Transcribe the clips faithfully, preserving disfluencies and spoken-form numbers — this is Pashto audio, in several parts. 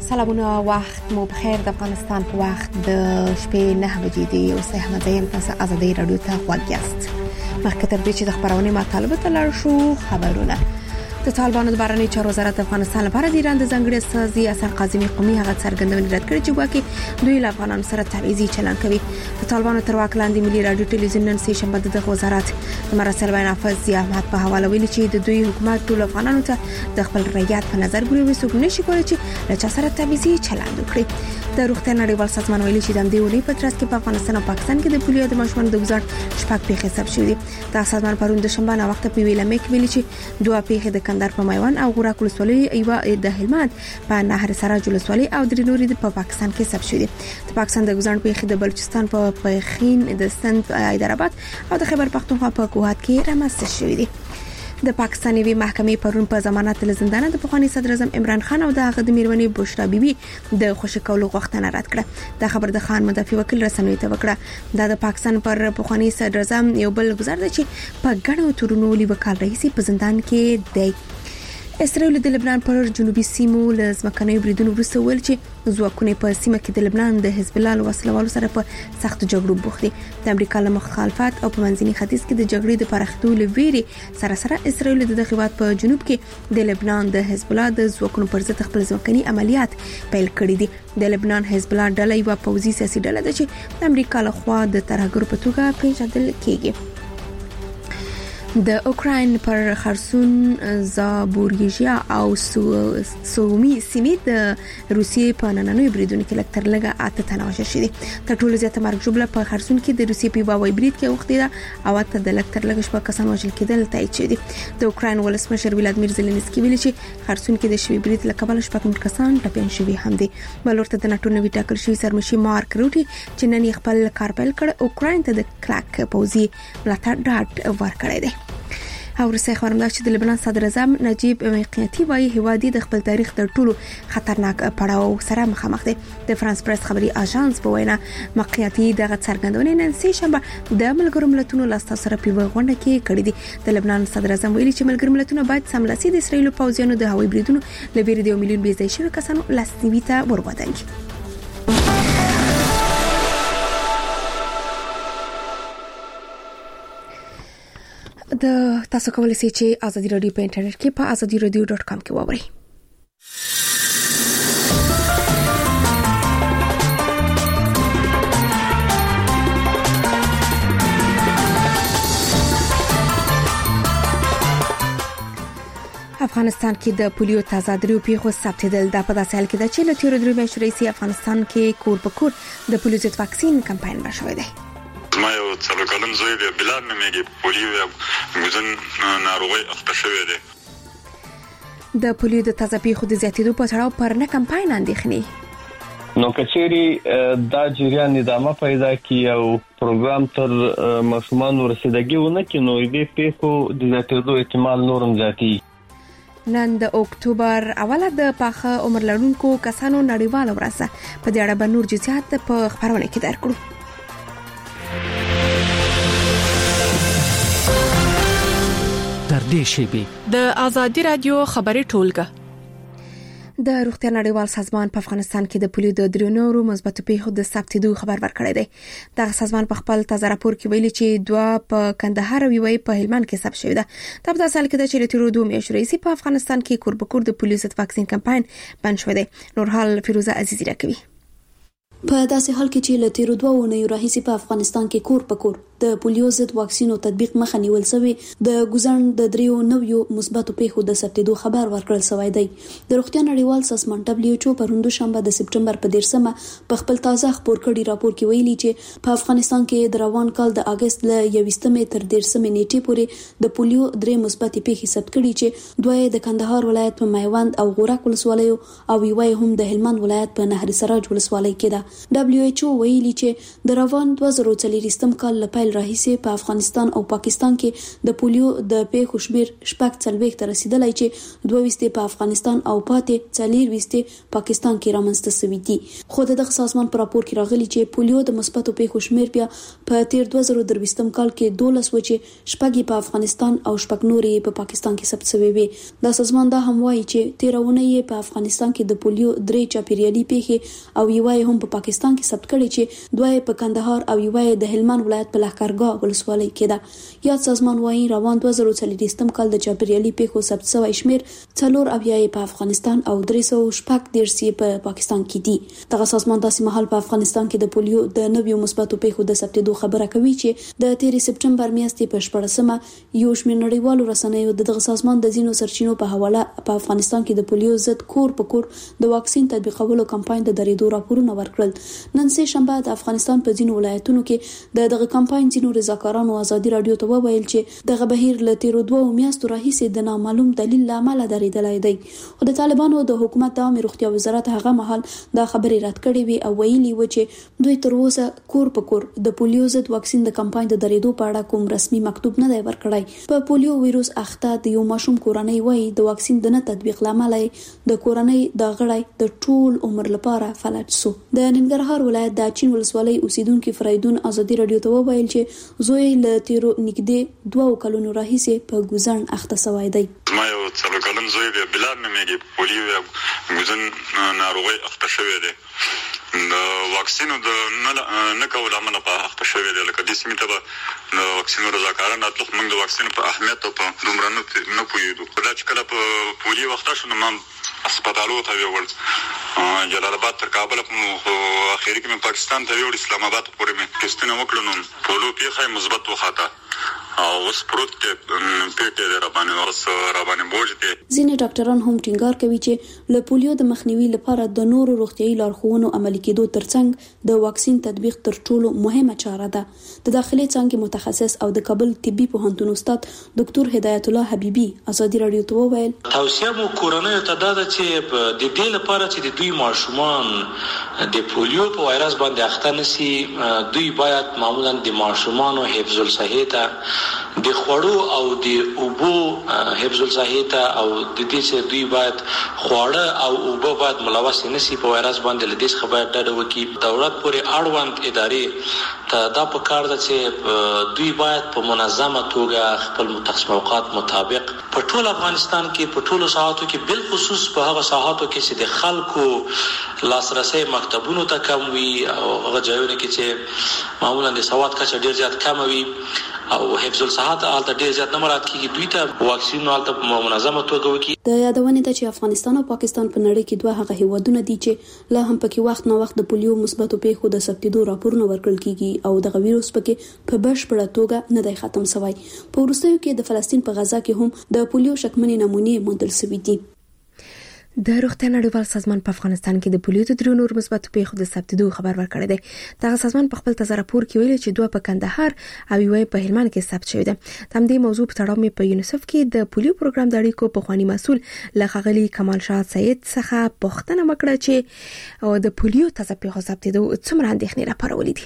سلامونه، وخت مو بخیر. د افغانستان په وخت د شپې نه بجې دی او سه احمد زین تاسو ازادي رادیو ته غوږیاست. مخکې تر دې چې د خبرونه مطالبه ته لاړ شو، خبرونه. د طالبانو د بهرنی چارو وزارت افغانستان لپاره د ایران د ځنګړي استازي اثر قاضمي قومي هغه څرګندونه رد کړې چې واکې دوی له افغانانو سره تعویضي چلن کوي. د طالبانو تر واک لاندې ملي رادیو ټلویزیون نن سه شنبه د وزارت د مراسل بیان حافظ احمد په حواله ویلي چې د دوی حکومت ټول افغانانو ته د خپل رعیت په نظر ګوري او څوک نشي کولای چې له چا سره تعویضي چلن وکړي. د روغتیا نړیوال سازمان ویلي چې د دې ونې په ترڅ کې په افغانستان او پاکستان کې د پولیو د ماشومانو د گزار شپږ پیښې ثبت شوې دي. دا سازمان پرون د شنبه نه وخت په ویله مې ویلي چې دوه پیښې د کندهار په میوان او غوراک ولسوالۍ ایوا د هلمند په نهر سراج ولسوالۍ او درې نورې په پاکستان کې ثبت شوې دي. د پاکستان د گزار پیښې د بلوچستان په پخین د سند حیدرآباد او د خیبر پختونخوا په کوهات کې رامنځته شوې دي. د پاکستاني وی محکمې پرون په ضمانت له زندان د پخوانی صدر اعظم عمران خان او د هغه د میرمنې بشرا بیبي د خوشی کولو غوښتنه رد کړه. د خبر د خان مدافع وکیل رسنوي ته وکړه. دا د پاکستان پر پخوانی صدر اعظم یو بل گزار دی چې په ګڼو تورونو لیوکال رئیسي په زندان کې دی. اسرائیل د لبنان پر جنوبي سیمو له ځمکنیو بریدونو وروسته ویل چې ځواکونه په سیمه کې د لبنان د حزب الله وسلوالو سره په سخت جګړو بوخت دي. د امریکا له مخالفت او په منځني ختیځ کې د جګړې د پراختو لویري سره سره اسرائیل د دغه په جنوب کې د لبنان د حزب الله د ځواکونو پر ضد خپل ځمکني عملیات پیل کړي دي. د لبنان حزب الله ډله یو پوځي سیاسي ډله ده چې د امریکا له خوا د ترهګر په توګه پیژندل کیږي. د اوکراین پر خرسون، زابوریژیا او سومي سیمې د روسیې په نننوي بریدونو کې لکتر لګه اته تنه وژل شوي. تر ټولو زیاته مرګ جوړه په خرسون کې د روسیې په واوي برید کې وخت دی او اته د لکتر لګه شپه کسان وژل کېدل تایید شوی دی. د اوکراین ولسمشر ولادیمیر زيلنسکي ویلي چې خرسون کې د شوي برید له کبله شپږ نور کسان ټپيان شوي هم دي. بلورته د ناتو نوي ټاکل شوی سرمشي مارک روټي چې نن خپل کار پیل کړ اوکراین ته د کلک پوزي ملاتړ ډاډ ورکړی دی. او رسې خبرم دا چې د لبنان صدر اعظم نجیب میقاتي وايي هوادي د خپل تاریخ تر ټولو خطرناک پړاو سره مخامخ دی. د فرانس پریس خبري اژانس په وینا میقاتي دغه څرګندونه نن سه شنبه د ملګرو ملتونو لاسته سره په غونډه کې کړې دي. د لبنان صدر اعظم ویلي چې ملګرو ملتونو باید سملاسي د اسرایل پوځیانو د هوایي بریدونو لپاره د یو میلیون بيځای شوی کسانو لاسنیوي ته ورغواړي. د تاسو کولای شئ چې ازادي رادیو په انټرنیټ کې په ازادي رادیو ډاټ کام کې واورئ. افغانستان کې د پولیو تازه دریو پیښو ثبتېدل. دا په داسې حال کې ده چې له تیرو درې میاشتو راهیسې افغانستان کې کور په کور د پولیو ضد واکسین کمپاین را شوی دی. ما یو څلور کلن زوی دی، بلال نومیږي، پولیو یا ګوزن ناروغي اخته شوی دی. د پولیو د تازه پیښو د زیاتېدو په تړاو پر نه کمپاین اندېښنې نو کچېری دا جریان ادامه پیدا کی او پروګرام تر ماشومان ورسېدګي ونه کې نو دې پیښو د زیاتېدو احتمال نورم زیاتی. نن د اکتوبر اوله د پاخه عمر لرونکو کسانو نړیواله ورځ په دې اړه به نور جزئیات په خبرونه کې درکړو. د ازادي رادیو خبري ټولګه. د روغتیا نړیوال سازمان په افغانستان کې د پولیو د درې نورو مثبت پیښو د ثبتېدو خبر ورکړی دی. دا سازمان په خپل تازه راپور کې ویلي چې دوه په کندهار او یوې په هلمند کې ثبت شوی ده. دا په داسې حال کې ده چې له تیرو دوه میاشتو راهیسې په افغانستان کې کور په کور د پولیو ضد واکسین کمپاین بند شوی دی. نورحال فیروزه عزیزی راکوي. په داسې حال کې چې له تیرو دوه اونیو راهیسې په افغانستان کې کور په کور د پولیو ضد واکسینو تطبیق مخه نیول شوی، د ګزن د دریو نویو مثبتو پیښو د ثبتېدو خبر ورکړل شوی دی. د روغتیا نړیوال سازمان دبليو ایچ او پروند شنبه د سپټمبر په دیرشمه په خپل تازه خبر کړي راپور کې ویلي چې په افغانستان کې د روان کال د اگست ل یويشتمې تر دیرشمې نیټې پورې د پولیو درې مثبت پیښې ثبت کړي چې دوه د کندهار ولایت په میوند او غوراک ولسوالۍ او یوه هم د هلمند ولایت په نهر سراج ولسوالۍ کې ده. دبليو ایچ او ویلي چې د روان دوه زره څلوېښتم کال لپاره پیل راهیسې په افغانستان او پاکستان کې د پولیو د پیښو شمیر شپږ څلوېښت ته رسیدلی چې دوه ویشت په افغانستان او پاتې څلور ویشت پاکستان کې رامنځته شوي دي. خو د دغه سازمان په راپور کې راغلي چې پولیو د مثبتو پیښو شمیر بیا په تیر دوه زره درویشتم کال کې دولس و چې شپږ په افغانستان او شپږ نورې په پاکستان کې ثبت شوي وي. دا سازمان دا هم وایي چې تیرونه یې په افغانستان کې د پولیو درې چاپیریالي پیښې او یوه هم په پاکستان کې ثبت کړي چې دوه په کندهار او یوه د هلمند ولایت په لښکرګاه ولسوالۍ کې ده. یاد سازمان وایي روان دوه زره څلوېښتم کال د چاپیریالي پیښو ثبت شوی شمیر څلور اویا په افغانستان او درې سوه شپږ دېرش په پاکستان کې دي. دغه سازمان داسې مهال په افغانستان کې د پولیو د نویو مثبتو پیښو د ثبتېدو خبره کوي چې د تیرې سپټمبر میاشتې په شپږمه یو شمېر نړیوالو رسنیو د دغه سازمان د ځینو سرچینو په حواله په افغانستان کې د پولیو ضد کور په کور د واکسین تطبیقولو کمپاین د درېدو راپورونه ورکړل. نن سه شنبه د افغانستان په ځینو ولایتونو کې د دغه کمپاین ځینو رضاکارانو ازادي رادیو ته وویل چې دغه بهیر له تیرو دوه میاشتو راهیسې د نامعلوم دلیل له امله درېدلی دی. خو د طالبانو د حکومت د عامه روغتیا وزارت هغه مهال دا خبرې رد کړې وي او ویلي و چې دوی تر اوسه کور په کور د پولیو ضد واکسین د کمپاین د درېدو په اړه کوم رسمي مکتوب نه دی ورکړی. په پولیو وایروس اخته د یو ماشوم کورنۍ وایي د واکسین د نه تطبیق لامل د کورنۍ د غړي د ټول عمر لپاره فلج سو. د ننګرهار ولایت د چین ولسوالۍ اوسیدونکو فریدون ازادي رادیو ته وویل چې زوی له تیرو نږدې دوه کلونو راهیسې په ګوزن اخته شوی دی. ما یو څلور کلن زوی دی بلال نومیږي پولیو ګوزن ناروغي اخته شوی دی. د واکسینو د نه کول امنه په اخته شوی دی. لکه د سیمې ته به د واکسینو رضاکاران راتلو موږ د واکسینو په اهمیت او په دومره نه پوهېدو. خو دا چې کله په پولیو اخته شو نو ما هسپتالو ته یوړ جلال آباد تر کابل خو اخري کې مې پاکستان ته یوړ اسلام آباد پورې مې ټسټونه وکړل نو پولو پیښه مثبت وخاته او اوس پروت کې پیټه د ربانه اوس ربانه بوج دي. ځینې ډاکټران هم ټینګار کوي چې له پولیو د مخنیوي لپاره د نورو روغتيایي لارښوونو عملي کېدو ترڅنګ د واکسین تطبیق تر ټولو مهمه چاره ده. د داخلي څانګې متخصص او د کابل طبي پوهنتون استاد ډاکټر هدایت الله حبیبي ازادي رادیو ته وویل توصیه مو کورنۍ ته ده چې د دې لپاره چې د دوی ماشومان د پولیو په وایرس باندې اخته نشي دوی باید معمولا د ماشومان حفظ الصحه ته د خوړو او د اوبو حفظ الصحه ته او د دې چې دوی باید خوړه او اوبو باید ملوث نشي په وایرس باندې لدیس خبر ډډه وکړي. دولت پورې اړوند ادارې ته دا په کار ده چې دوی باید په منظمه توګه خپل متخصص موقعات مطابق په ټول افغانستان کې په ټولو ساحاتو کې بل خصوص په هغه ساحاتو کې چې د خلکو لاسرسي مکتبونو ته کم وي او هغه ځایونه کې چې معمولا د سواد کچه ډیر زیات کم وي او حفظ الصحه حالت ډیر زیات نه مراد کیږي دوی ته واکسین حالت منظمه توګه وکړي. د یادونه ده چې افغانستان او پاکستان په نړۍ کې دوه هغه هیوادونه دي چې لا هم پکې وخت نه وخت د پولیو مثبتو پیښو د ثبتېدو راپورونه ورکړل کیږي او د ویروس پکې په بشپړه توګه نه دی ختم شوی. په وروستیو کې د فلسطین په غزا کې هم د پولیو شکمنې نمونې موندل شوې دي. د روغتیا نړیوال سازمان په افغانستان کې د پولیو د درو نور مثبتو پیښو د ثبتېدو خبر ورکړی دی. دغه سازمان په خپل تازه راپور کې ویلي چې دوه په کندهار او یوه په هلمند کې ثبت شوی دی. تم دې موضوع په تړاو مې په یونیسف کې د پولیو پروګرام د اړیکو په خواني مسؤل لغغلی کمال شاه سید څخه پوښتنه وکړه چې د پولیو تازه پیښو ثبتېدو څومره اندېښنې راپارولې دي.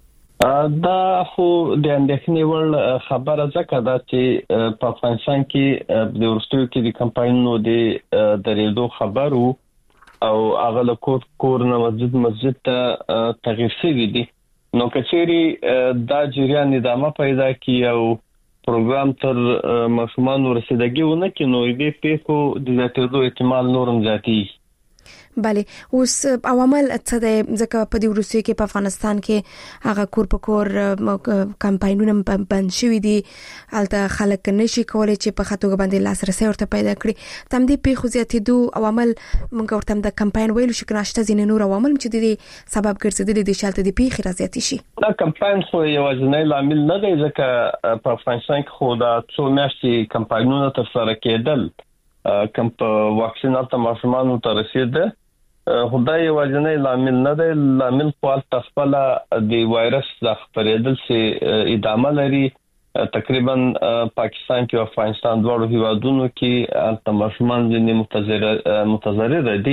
دا خو د اندېښنې وړ خبره ځکه ده چې په افغانستان کې د ورستیو کې د کمپاینونو د درېدو خبرو او هغه له کور کور نه مسجد مسجد ته تغییر شوی دي. نو کچېری دا جریان ادامه پیدا کی او پروګرام تر ماشومان رسیدګي ونه کې نو دې پیښو د زیاتېدو احتمال نورم زیاتېږي. بله اوس عوامل څه دی ځکه په دې وروستیو کې په افغانستان کې هغه کور په کور کمپاینونه بند شوي دي هلته خلک نشي کولی چې په ښه توګه باندې لاسرسی ورته پیدا کړي. تم دې پیښو زیاتېدو عوامل موږ ورته د کمپاین ویلو شو که نشته ځینې نور عوامل چې د دې سبب ګرځېدلي دي چې هلته د پیښې رازیاتې شي. دا کمپاین خو یوازینی لامل نه دی ځکه په افغانستان کې خو دا څو میاشتې کمپاینونه ترسره کېدل کوم په واکسین هلته ماشومانو ته رسېده خدای یوازینی لامل نه دی. لامل خپل تخپله د وایرس د خپرېدل چې ادامه لري. تقریبا پاکستان کې او افغانستان دواړو هیوادونو کې البته ماشومان ځینې متضرر متضرر دي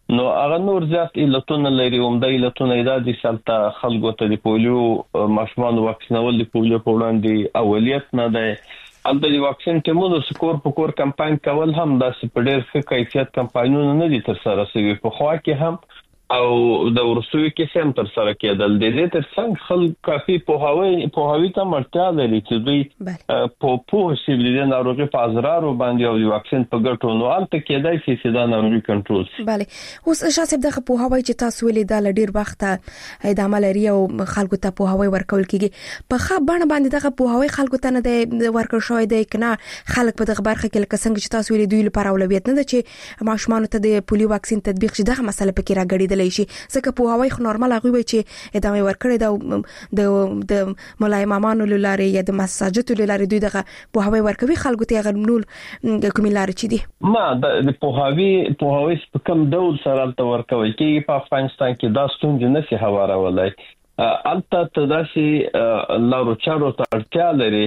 نو هغه نور زیات علتونه لري. عمده علتونه د دې سلطه خلکو ته د پولیو ماشومان واکسینول د پولیو په وړاندې اولیت نه ده. البته د واکسین ټیمونو سکور په کور کمپاین کول هم د سپډر ښه کیفیت کمپاینونه نه دي تر سره شوي. په خوا کې هم او د ورسوي کې هم تر سره کېدل. د دې تر څنګ خلک کافي پوهاوی پوهاوی ته مرتیا لري چې دوی په پوه شي د ناروغي په اضرار باندې او د واکسین په ګټو نو البته کېدای شي چې دا ناروغي کنټرول شي. bale اوس شاسب دغه پوهاوی چې تاسو ولې د لډیر وخت ادامه لري او خلکو ته پوهاوی ورکول کیږي په ښه بڼه باندې دغه پوهاوی خلکو ته نه دی ورکړ شوی دی کنه خلک په دغه برخه کې لکه څنګه چې تاسو ولې دوی لپاره اولویت نه ده چې ماشومان ته د پولیو واکسین تطبیق شي دغه مسله پکې راګړېدل شي ځکه په هواوی خو نورمال هغه وي چې ادامه ورکړي دا د د مولای مامانو لاري یا د مساجدو لاري دوی دغه په هواوی ورکوي خلکو ته غنول کومې لاري چي دي ما د په هواوی په هواوی په کوم ډول سره تل ورکوي چې په افغانستان کې دا ستونزې نشي هوارولای. البته تداسي لارو چارو ته اړتیا لري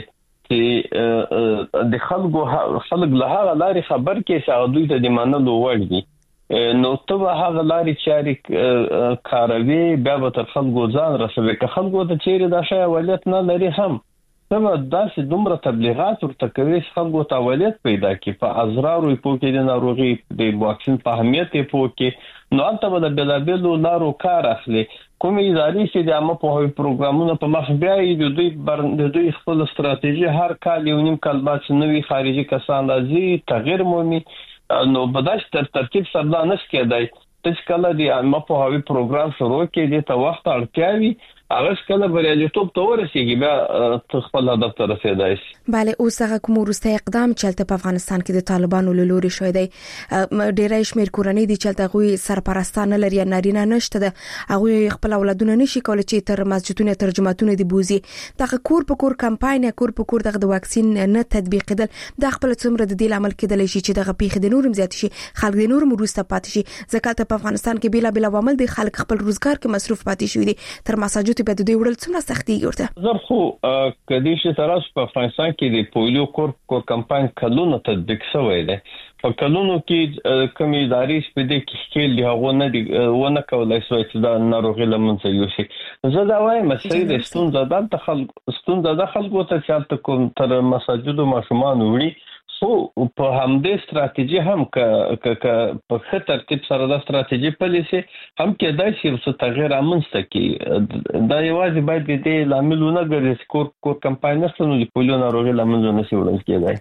چې د خلکو خلک له هغه لاري خبر کې چې دوی ته د منلو وړ دي. نو ته هغه لاري چاري کاروي بیا به تر خلکو ځان رسوي که خلکو ته چیرې دا شی اولت نه لري هم ته داسې دومره تبلیغات ورته کوي چې خلکو ته اولت پیدا کړي په اضرار او په کې د ناروغي د واکسین په اهمیت په کې نو البته به د بلابلو لارو کار اخلي. کومې ادارې چې د عامه په پروګرامونو په مخ بیا د دوی د دوی خپل ستراتیژي هر کال یو نیم کال بعد نوې خارجي کسان راځي تغیر مومي نو بداش تر ترتیب سره دا نش کېدای. چې کله د عامه په هوی پروګرام شروع کړي د وخت اړتیا وي هغه کله بریالیتوب ته ورسیږي بیا خپل هدف ته رسیدای شي. bale اوس هغه کوم وروسته اقدام چې په افغانستان کې د طالبانو له لوري شوی دی ډېرای شمیر کورنۍ دي چې غوي سرپرستان لري نارینه نشته ده هغه خپل اولادونه نشي کولای چې تر مسجدونو ترجماتونه دي بوزي دغه کور په کور کمپاین کور په کور دغه واکسین نه تطبیقیدل د خپل څومره د دې عمل کېدل شي چې دغه پیښ د نورم زیات شي خلک د نورم وروسته پاتې شي ځکه په افغانستان کې بلا بلا عوامل دي خلک خپل روزګار کې مصروف پاتې شوی دي تر مساجد په دوی وړل څومره سختي ورته زه خو کدي چې تراس په افغانستان کې د پولیو کور کور کمپاین کلونه تطبیق شوی دی په کلونو کې کومې ادارې په دې کې خپل دی هغه نه دی ونه کولای شي چې دا ناروغي لمنځه یوسي. زه دا وایم چې د ستونزې د خلک ستونزې د خلکو ته چې کوم تر مساجد او ماشومان وړي خو په همدې ستراتیژي هم ک ک په خطر ترتیب سره د ستراتیژي پالیسي هم کې دای شي چې تغیر امنسته کې دا یوازې باید د لاملونه ګرځي کور کور کمپاین نه نو د پولیو ناروغي لمنځه نشي وړل کېدای.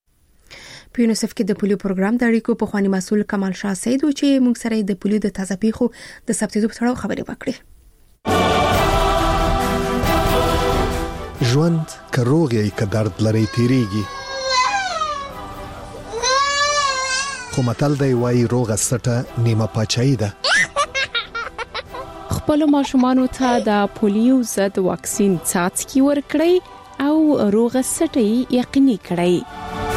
په یونیسف کې د پولیو پروګرام د اړیکو په خواني مسؤل کمال شاه سید و چې موږ سره د پولیو د تازه پیښو د ثبتېدو په اړه خبرې وکړې. ژوند کروغي ک درد لري تیریږي خو متل دی وای روغه سټه نیمه پاچای ده. خپل ماشومانو ته د پولیو ضد واکسین څاڅکي ورکړئ او روغه سټه یقیني کړئ.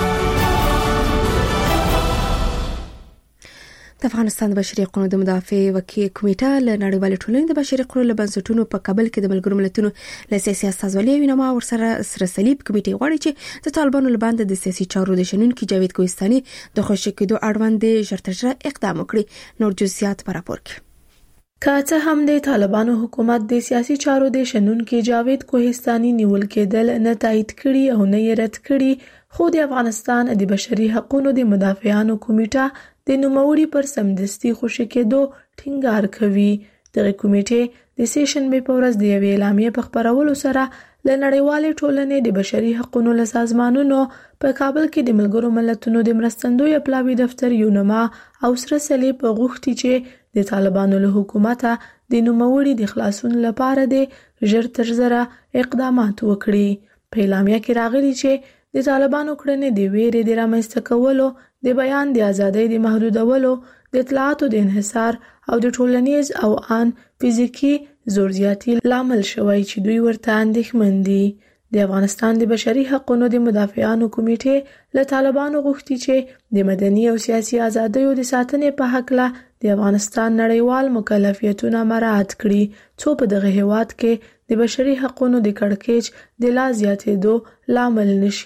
د افغانستان د بشري حقوقو د مدافع وکیل کمیټه له نړیوال ټولنې د بشري حقوقو له بنسټونو په کابل کې د ملګرو ملتونو له سیاسي استازولۍ وینما ورسره سره صلیب کمیټه غواړي چې د طالبانو لباند د سیاسي چارو د شنونکو جاوید کوهستاني د خوشی کېدو اړوند ژرتجره اقدام وکړي. نور جزئیات پر راپور کې که څه هم د طالبانو حکومت د سیاسي چارو د شنونکو جاوید کوهستاني نیول کېدل نه تایید کړي او نه یې رد کړي خو د افغانستان د بشري حقوقو د مدافعانو کمیټه د نوموړي پر سمدستي خوشی کېدو ټینګار کوي. دغه کمیټه د سیشن به په ورځ د یوې اعلامیې په خبرولو سره ل نړیوال ټولنې د بشري حقوقو له سازمانونو په کابل کې د ملګرو ملتونو د مرستندوی پلاوی دفتر یونما او سره صلیب غوښتي چې د طالبانو له حکومت د نوموړي د خلاصون لپاره د ژر تر ژره اقدامات وکړي. په اعلامیه کې راغلي چې د طالبانو کړنې د ویرې د رامنځته کولو د بیان د ازادۍ د محدودولو د اطلاعاتو د انحصار او د ټولنیز او ان فزیکی زورزیاتی لامل شوی چې دوی ورته اندېښمن دي. د افغانستان د بشري حقوقو د مدافعانو کمیټې له طالبانو غوښتي چې د مدني او سیاسي ازادیو د ساتنې په حق له د افغانستان نړیوال مکلفیتونه مراعات کړي څو په دغه هیواد کې د بشري حقوقو د کړکېچ د لا زیاتېدو لامل نشي.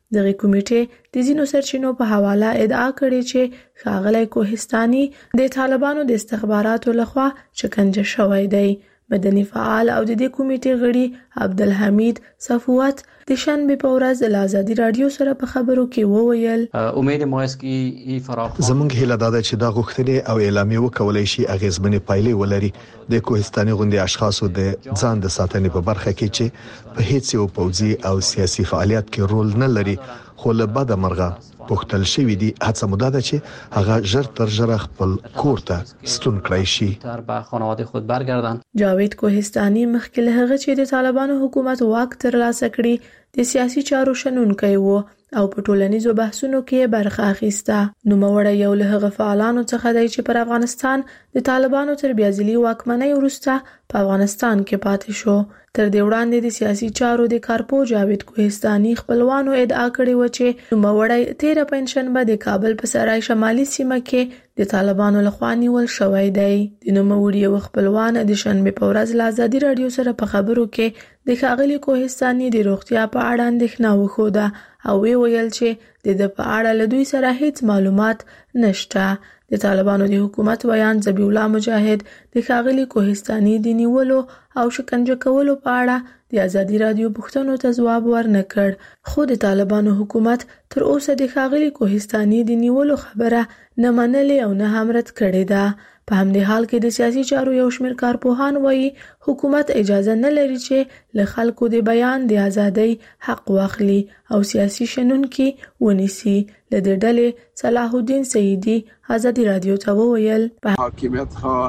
دغه کمیټې د ځینو سرچینو په حواله ادعا کړې چې ښاغلی کوهستاني د طالبانو د استخباراتو لخوا شکنجه شوی دی. مدني فعال او د دې کمیټې غړي عبدالحمید صفوت د شنبه په ورځ د آزادي رادیو سره په خبرو کې وویل امید ما است که فراخ زمونږ هیله ده چې دا غوښتنې او اعلامیه وکولای شي اغیزمنې پایلې ولري د کوهستاني غونډې اشخاصو د ځان د ساتنې په برخه کې چې په هیڅ یو پوځي او سیاسي فعالیت کې رول نه لري خو له بده مرغه پوښتل شوی دی هڅه موده ده چې هغه ژر تر ژره خپل کور ته ستون کړی شي تر به خانواده خود برگردن. جاوید کوهستاني مخکې له هغه چې د طالبانو حکومت واک ترلاسه کړي د سیاسي چارو شنونکی و او په ټولنیزو بحثونو کې برخه اخیسته. نوموړی یو له هغه فعالانو څخه دی چې پر افغانستان د طالبانو تر بیا ځلي واکمنۍ وروسته په افغانستان کې پاتې شو. تر دې وړاندې د سیاسي چارو د کارپو جاوید کوهستاني خپلوانو ادعا کړې و چې نوموړی تیره پنځشنبه د کابل په سرای شمالي سیمه کې د طالبانو لخوا نیول شوی دی. د نوموړي یو خپلوان د شنبه په ورځ له آزادي رادیو سره په خبرو کې د ښاغلي کوهستاني د روغتیا په اړه اندېښنه وښوده او وی ویل چې د د په اړه له دوی سره هیڅ معلومات نشته. د طالبانو د حکومت ویان ذبیح الله مجاهد د ښاغلي کوهستاني د نیولو او شکنجه کولو په اړه د آزادي رادیو پوښتنو ته ځواب ورنکړ، خو د طالبانو حکومت تر اوسه د ښاغلي کوهستاني د نیولو خبره نه منلې او نه هم رد کړې ده. په همدې حال کې د سیاسي چارو یو شمېر کارپوهان وایي حکومت اجازه نه لري چې له خلکو د بیان د ازادۍ حق واخلي او سیاسي شنونکي ونیسي. له دې ډلې صلاح الدین سیدی آزادی رادیو ته وویل حاکمیت ها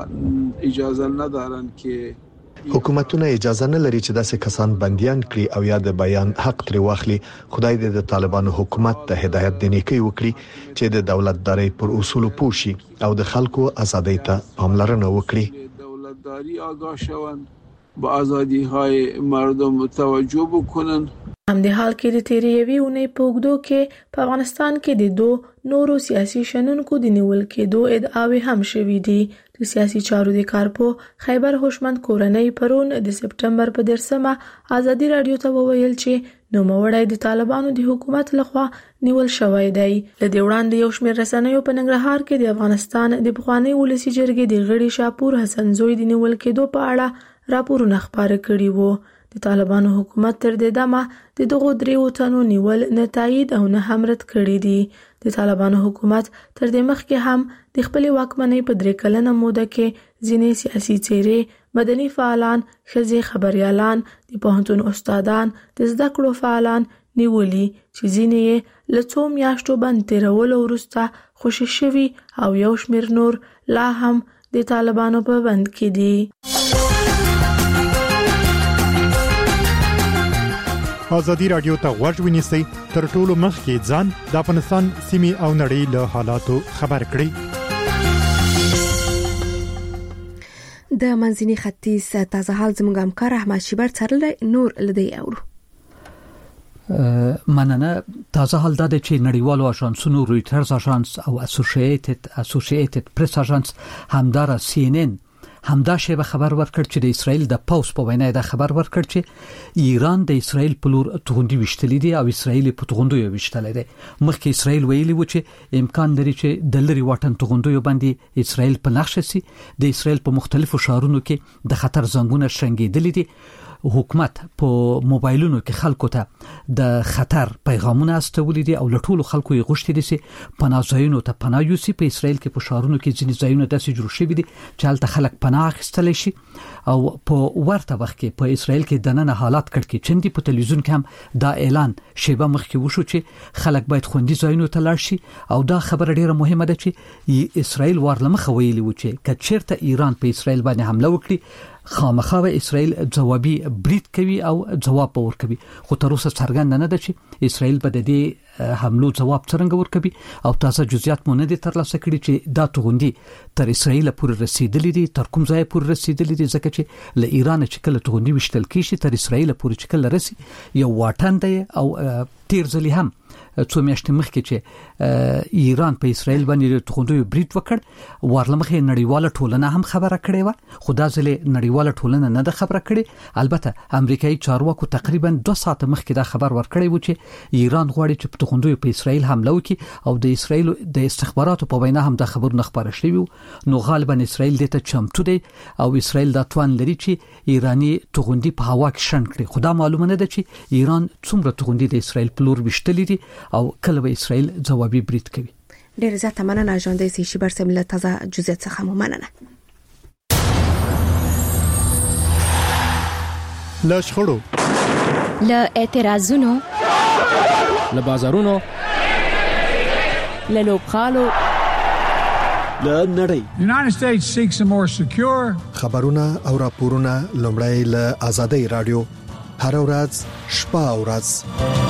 اجازه ندارن که حکومتونه اجازه نه لري چې داسې کسان بنديان کړي او یا د بیان حق ترې واخلي. خدای دې د طالبانو حکومت ته هدایت دني کوي وکړي چې د دولتداري پر اصول پوه شي او د خلکو ازادۍ ته پاملرنه وکړي. دولتداری آگاه شوند، با آزادی های مردم توجه بکنن. هم د حال کې د تیرې یوې اونۍ په اوږدو کې په افغانستان کې د دو نورو سیاسي شنونکو د نیول کېدو ادعاوې هم شوې دي. د سیاسي چارو د کارپو خیبر هوشمند کورنۍ پرون د سپټمبر په دیرشمه آزادي رادیو ته وویل چې نوموړی د طالبانو د حکومت لخوا نیول شوی دی. له دې وړاندې یو شمېر رسنیو په ننګرهار کې د افغانستان د پخواني ولسي جرګې د غړي شاپور حسن زوی د نیول کېدو په اړه راپورونه خپاره کړي وو. د طالبانو حکومت تر دې دمه د دغو دریو تنو نیول نه تایید او نه هم رد کړي دي. د طالبانو حکومت تر دې مخکې هم د خپلې واکمنۍ په درې کلنه موده کې ځینې سیاسي څېرې، مدني فعالان، ښځې خبریالان، د پوهنتون استادان، د زده کړو فعالان نیولي چې ځینې یې له څو میاشتو بند تېرولو وروسته خوشي شوي او یو شمېر نور لا هم د طالبانو په بند کې دي. آزادی رادیو ته غوږ ونیسئ، تر ټولو مخکې ځان د افغانستان سیمې او نړۍ له حالاتو خبر کړئ. د منځني ختیځ تازه حال زموږ همکار احمد شیبر څرلی نور لدی اورو. مننه. تازه حال دا چې نړیوالو اژانسونو رویټرز اژانس او اسوسییټډ اسوسییټډ پریس اژانس همدار سی ان ان همدا شی خبر ورکړ چې د اسرائیل د پاوس په وینا د خبر ورکړ چې ایران د اسرائیل په لور توغندي وشتلې دي او اسرائیل په توغندو وشتلې دي. مخکې اسرائیل ویلي و چې امکان لري چې د لری واټن توغندو باندې اسرائیل په نقشه سي. د اسرائیل په مختلفو ښارونو کې د خطر زنګونه شنګېدلې دي. حکومت په موبایلونو کې خلکو ته د خطر پیغامونه استولې دي او لټول خلکو یې غوښتي دي چې پناه ځایونو ته پناه یوسي. په اسرائیل کې په شهرونو کې ځینې ځایونه داسې جوړ شوي دي چې هلته خلک پناه اخیستلی شي او په ورته وخت کې په اسرائیل کې د نن حالات کړکېچن دي. په تلویزیون کې هم دا اعلان شیبه مخکې وشو چې خلک باید خوندي ځایونو ته لاړ شي او دا خبره ډیره مهمه ده چې اسرائیل ورلمخه ویلي و چې که چیرته ایران په اسرائیل باندې حمله وکړي خامخا اسرائیل جوابي برید کوي او جواب ورکوي. خو تر اوسه څرګند نه ده چې اسرائیل به د دې حملو جواب څنګه ورکوي او تاسو جزئیات مونږ نه دي ترلاسه کړي چې دا توغندي تر اسرائیل پورې رسیدلې دي تر کوم ځای پورې رسیدلې دي ځکه چې له ایران چې کله توغندي وشتل کیږي تر اسرائیل پورې چې کله رسي یو واټن دی او تیر ځلی هم څو میاشتې مخکې چې ایران په اسرائیل باندې توغندي بریټ وکړ ورلمخه نړیواله ټولنه هم خبره کړې و خو دا ځل نړیواله ټولنه نه ده خبره کړې البته امریکایي چارواکو تقریبا دوه ساعته مخکې دا خبر ورکړی و چې ایران غواړي چې توغندي په اسرائیل حمله وکړي او د اسرائیل د استخباراتو په وینا هم دا خبرونه خبره شوی نو غالبا اسرائیل دته چمتو دی او اسرائیل دا توان لري چې ایرانی توغندي په هوا کې شنډ کړي خو دا معلومه نه ده چې ایران څومره توغندي د اسرائیل په لور وشتلې دي او کله به اسرائیل جوابي بریټ کوي ډیر زیاته مننه ژوندې سي شي برسم له تازه جزئیات څخه مو مننه لا شخړو لا اعتراضونو لا بازارونو له لوبغالو له نړۍ United States seeks a more secure خبرونه او راپورونه لومړی له آزادۍ رادیو هر ورځ شپه او ورځ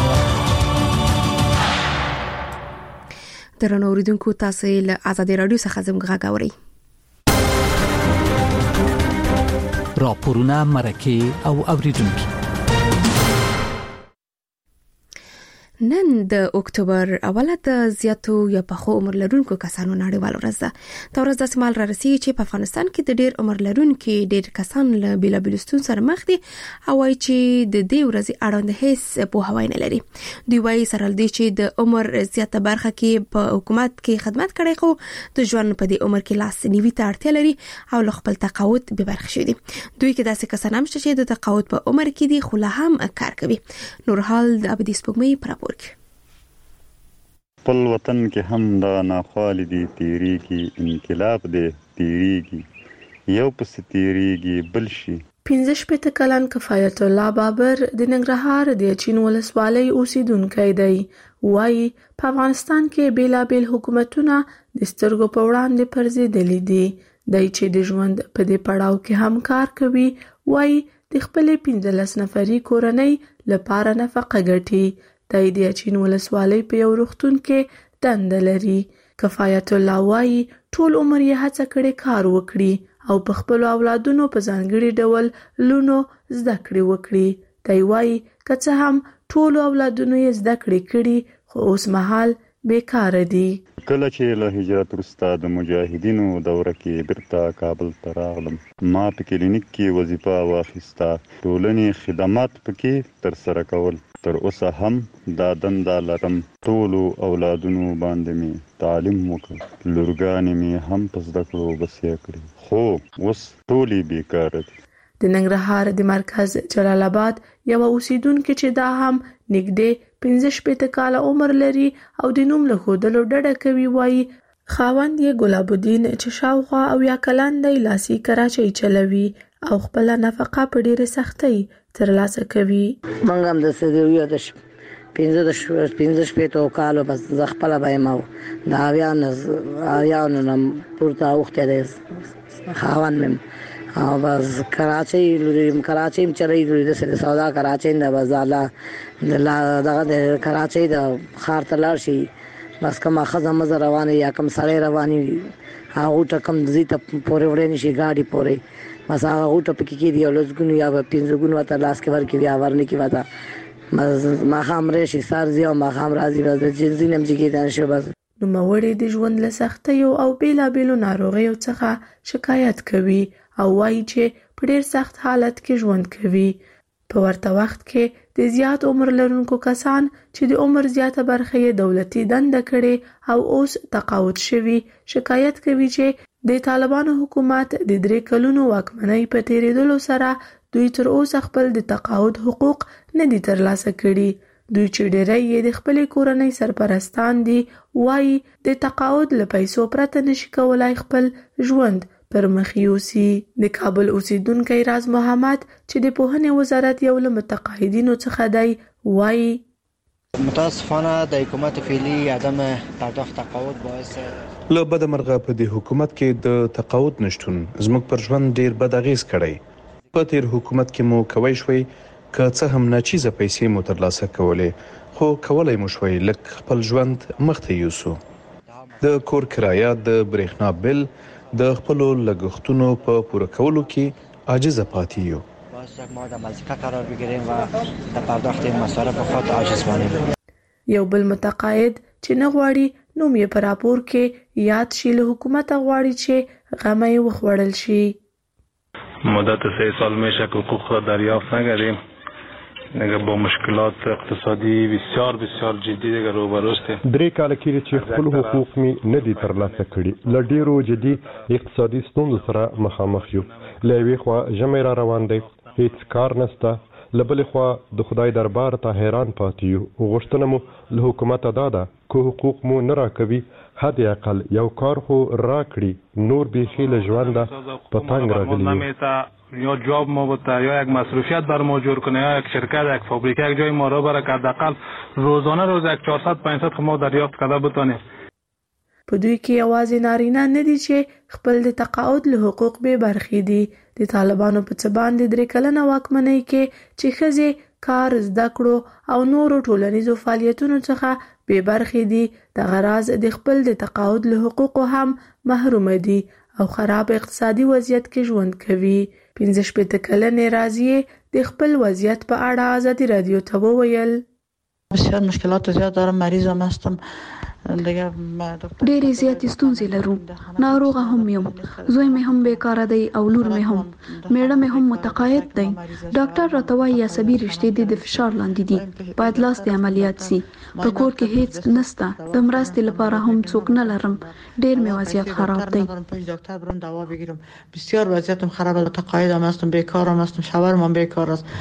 درنو اوریدونکو تاسو له آزادۍ رادیو څخه زموږ غږ اورئ راپورونه مرکه او اوریدونکو نن د اکتوبر اوله د زیاتو یا پخو عمر لرونکو کسانو نړیوال ورځ ده دا ورځ د سمال را رسیدي چې په افغانستان کې د ډیر عمر لرونکو ډیر کسان له بیلابیل ستونزو سره مخ دي او وايي چې د دې ورځې اړوند هیڅ په هوای نه لري دوی وايي سره دي چې د عمر زیاته برخه کې په حکومت کې خدمت کړي خو د ژوند په دې عمر کې لاس نیوي ته اړتیا لري او له خپل تقاعد به برخه شي دي دوی کې داسې کسان هم شته چې د تقاعد په عمر کې دي خو لا هم کار کوي نورحال د ابدي سپوږمۍ پر خپل وطن کې هم دا ناخوالې دي تیریږي انقلاب دی تیریږي یو پس تیریږي بل شي پنځه شپږ کلن کفایت الله بابر د ننګرهار د چین ولسوالۍ اوسیدونکی دی وايي په افغانستان کې بیلابیل حکومتونه د سترګو په وړاندې پرځېدلي دي د چې د ژوند په دې پړاو کې هم کار کوي وايي د خپل پنځلس نفري کورنۍ لپاره نفقه ګټي د دې چین ولسوالۍ په یو روغتون کې دنده لري کفایت الله وايي ټول عمر یې هڅه کړې کار وکړي او په خپل اولادونو په ځانګړي ډول لونو زده کړې وکړي دی وايي که څه هم ټول اولادونو یې زده کړې کړي خو اوس مهال بیکاره دي کله چې له هجرت وروسته د مجاهدینو دوره کې بیرته کابل ته راغلم ما په کلینیک کې وظیفه واخیسته ټولنې خدمات پکې ترسره کول تر اوسه هم دا دنده لرم ټولو اولادونو باندې می تعلیم وکړ لورګانې می هم په زده کړو بسیا کړې خو اوس ټولې بیکاره دي د ننګرهار د مرکز جلال آباد یو اوسیدونکو چې دا هم نږدې پنځه شپږ کاله عمر لري او د نوم له خودلو ډډه کوي وايي خاوند یې ګلاب الدین چې شاوخوا او یا کلن دی لاسي کراچۍ چلوي او خپل نفقه په ډېره سختۍ ترلاسه کوي منګ هم د سدیو د پنځه د پنځه شپږ کالو بس ز خپل بایم او دا اویان اویان نم پورته وخت دی خاوند مم او بس کراچۍ لوري کراچۍ چلای لوري د سره سودا کراچۍ د بازار د دغه د کراچۍ د خار تلار شي بس کومه خزه مزه روانه یا کوم سړی رواني هغه ټکم زیته پورې وړې نشي گاډي پورې بس هغه ټپ کې کې دی لږ یا پنځه ګونو ته لاس کې ورکې بیا ورنه کې وتا ما خام رشي سار زیو ما خام راځي بس د جنزینم چې کې شو بس نو موري د ژوند له سختیو او بیلابیلو ناروغیو څخه شکایت کوي او وايي چې په ډېر سخت حالت کې ژوند کوي په ورته وخت کې د زیات عمر لرونکو کسان چې د عمر زیاته برخه یې دولتي دنده کړي او اوس تقاعد شوي شکایت کوي چې د طالبانو حکومت د درې کلونو واکمنۍ په تیریدلو سره دوی تر اوسه خپل د تقاعد حقوق نه دي ترلاسه کړي دوی چې ډېری یې د خپلې کورنۍ سرپرستان دي وايي د تقاعد له پیسو پرته نشي کولای خپل ژوند پر مخ یوسي د کابل اوسیدونکی راز محمد چې د پوهنې وزارت یو له متقاعدینو څخه دی وايي متاسفانه د حکومت فعلی عدم پرداخت تقاعد باعث له بد مرغه په دې حکومت کې د تقاعد نشټون زموږ پر ژوند ډیر بد اغیز کړی په تیر حکومت کې مو کوي شوي که څه هم ناچیزه پیسې مو ترلاسه کولې خو کولای مو شوي لک خپل ژوند مخته یوسو. د کور کرایه، د برېښنا بل، د خپل لګښتونو په پوره کولو کې عاجز پاتې یو. ما در مزیکا قرار بگیریم و در پرداخت این مصارف خود عاجز مانیم. یو بل متقاعد چې نه غواړي نوم یې په راپور کې یاد شي، له حکومت غواړي چې غم یې وخوړل شي. مدت سه سال میشه که حقوق را دریافت نکردیم. دیگه با مشکلات اقتصادی بسیار بسیار جدی دیگه روبروست. درې کال کېږي چې خپل حقوق می نه دي ترلاسه کړي. له ډیرو جدي اقتصادي ستونزو سره مخامخ یو. له یوې خوا ژمی را روان دی، هیڅ کار نشته. له بلې خوا د خدای دربار ته حیران پاتې یو. غوښتنه مو له حکومته دا ده که حقوق مو نه راکوي، حد اقل یو کار خو راکړي، نور بیخي له ژونده په تنګ راغلي یو. یا جاب ما بوده یا یک مصروفیت بر ما جور کنه یا یک شرکت یک فابریکه یک جای ما را بره که حداقل روزانه روز یک چهارصد پانصد خو ما دریافت کرده بتونه. په دوی کې یوازې نارینه نه دي چې خپل د تقاعد له حقوق به برخې دي. د طالبانو په څه باندې درې کلنه واکمنۍ کې چې ښځې کار، زده کړو او نورو ټولنیزو فعالیتونو څخه بې برخې دي، دغه راز د خپل د تقاعد له حقوقو هم محروم دي او خراب اقتصادي وضعیت کې ژوند کوي. پنځه شپېته کلنې راضیه د خپل وضعیت په اړه ازادي رادیو ته وویل: بسیار مشکلات زیاد دارم، مریضم هستم، ډېرې زیاتې ستونزې لرو. ناروغه هم یم، زوی مې هم بیکاره دی او لور مې هم. میړه مې هم متقاعد دی. ډاکټر راته وایي عصبي رشتې دې د فشار لاندې دي، باید لاس دې عملیات سي. په کور کې هیڅ نسته، د مرستې لپاره هم څوک نه لرم. ډېر مې وضعیت خراب دی. دکتر برم دوا بگیرم. بسیار وضعیتم خراب است، متقاعدم هستم، بیکارم هستم، شوهرم هم بیکار است.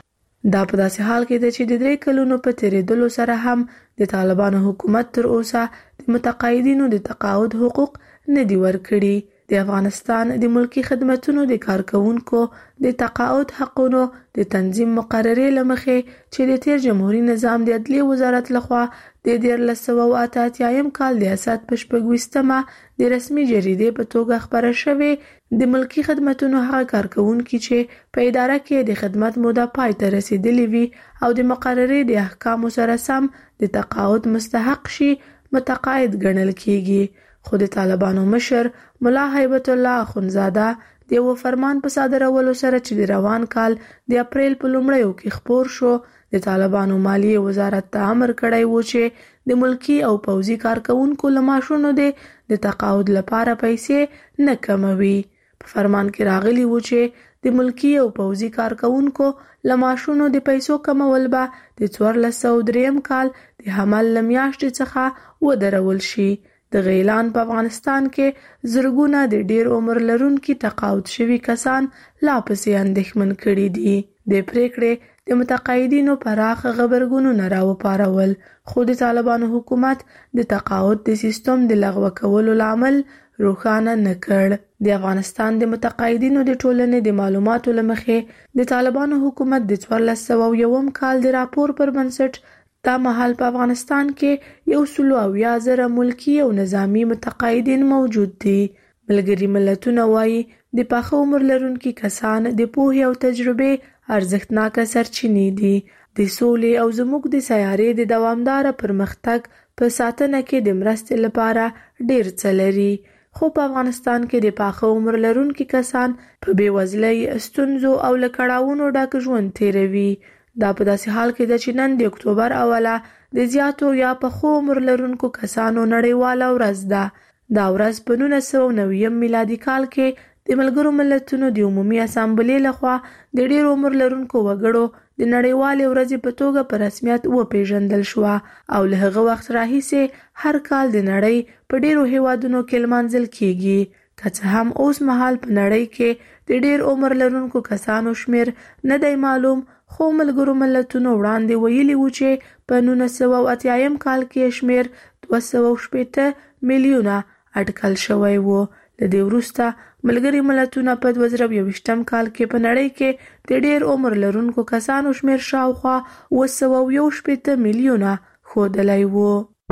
دا په داسې حال کې ده چې د درې کلونو په تیریدلو سره هم د طالبانو حکومت تر اوسه د متقاعدینو د تقاعد حقوق نه دي ورکړي. د افغانستان د ملکی خدمتونو د کارکونکو د تقاعد حقونو د تنظیم مقررې لمخې چې د تیر جمهوریت نظام د عدلیې وزارت لخوا د دیارلس سوه او اته اتیایم کال د اسد په شپږویشتمه د رسمي جریدې په توګه خپره شوې د ملکی خدمتونو هغه کارکونکي چې په اداره کې د خدمت موده پای ته رسیدلې وي او د مقررې د احکامو سره سم د تقاعد مستحق شي متقاعد ګڼل کیږي. خو د طالبانو مشر ملا هیبت الله اخونزاده د یو فرمان په صادرولو سره چې د روان کال د اپریل په لومړیو کې خپور شو، د طالبانو مالیې وزارت ته امر کړی و چې د ملکی او پوځي کارکونکو له معاشونو د تقاعد لپاره پیسې نه کموي. په فرمان کې راغلی و چې د ملکی او پوځي کارکونکو له معاشونو د پیسو کمول به د څوارلس سوه دریم کال د حمل له میاشتې څخه ودرول شي. د اعلان په افغانستان کې زرګونه د ډیر عمر لرونکي تقاعد شوي کسان لا پسې اندېښمن کړي دي. د پریکړې د متقاعدینو پراخ غبرګونونه راوپارول، خو د طالبانو حکومت د تقاعد د سیستم د لغوه کولو لامل روښانه نه کړ. د افغانستان د متقاعدینو د ټولنې د معلوماتو له مخې د طالبانو حکومت د څوارلس سوه یوم کال د راپور پر بنسټ دا مهال په افغانستان کې یو سلو اویا زره ملکی او نظامی متقاعدین موجود دي. ملګري ملتونه وایي د پاخه عمر لرونکي کسان د پوهې او تجربې ارزښتناکه سرچینې دي. د سولې او زموږ د سیارې د دوامداره پرمختګ په ساتنه کې د مرستې لپاره ډیر څه لري. خو په افغانستان کې د پاخه عمر لرونکي کسان په بېوزلۍ، ستونزو او له کړاوونو ډک ژوند تیروي. دا په داسې حال کې ده چې نن د اکتوبر اوله د زیاتو یا پخو عمر لرونکو کسانو نړیواله ورځ ده. دا ورځ په نولس سوه نویم میلادي کال کې د ملګرو ملتونو د عمومي اسامبلې لخوا د ډیر عمر لرونکو وګړو د نړیوالې ورځې په توګه په رسمیت وپیژندل شوه او له هغه وخت راهیسې هر کال د نړۍ په ډیرو هیوادونو کې لمانځل کیږي. که څه هم اوس مهال په نړۍ کې د ډیر عمر لرونکو کسانو شمیر نه دی معلوم، خو ملګرو ملتونو وړاندې ویلي و چې په نولس سوه اتیایم کال کې شمیر دوه سوه شپېته میلیونه اټکل شوی و. له دې وروسته ملګري ملتونه په دوه زره یوویشتم کال کې په نړۍ کې د ډیر عمر لرونکو کسانو شمیر شاوخوا اوه سوه یو شپېته میلیونه ښودلی و.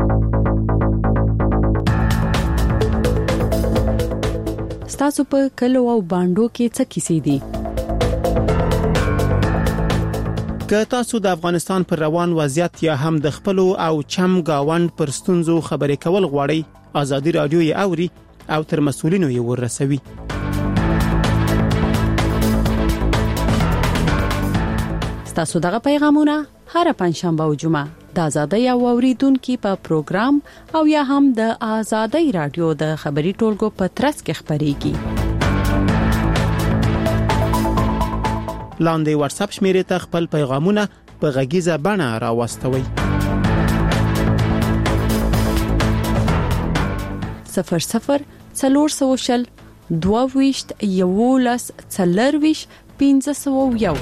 ستاسو په کلو او بانډو کې څه کیسې دي؟ که تاسو د افغانستان پر روان وضعیت یا هم د خپل او چم گاوند پر ستونزو خبرې کول غواړئ ازادي رادیو یې اوري او تر مسؤلینو یې ورسوي. تاسو دغه پیغامونه هر پنځشنبه او جمعه د آزادۍ او اوریدونکو په پروګرام او یا هم د آزادۍ رادیو د خبري ټولګو په ترڅ کې خبريږي. لاندې واتس اپ شمیرې ته خپل پیغامونه په غږیزه بڼه راوستوئ. صفر صفر څلور سوشل دوه ویشت یولس څلور ویشت پنځه سوه یو.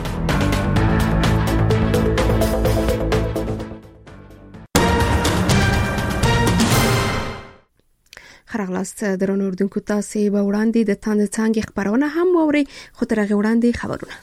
خرغلاست درنو اردوونکو تاسو به وړاندې د تاند څنګه خبرونه هم ووري خو تر هغه وړاندې خبرونه.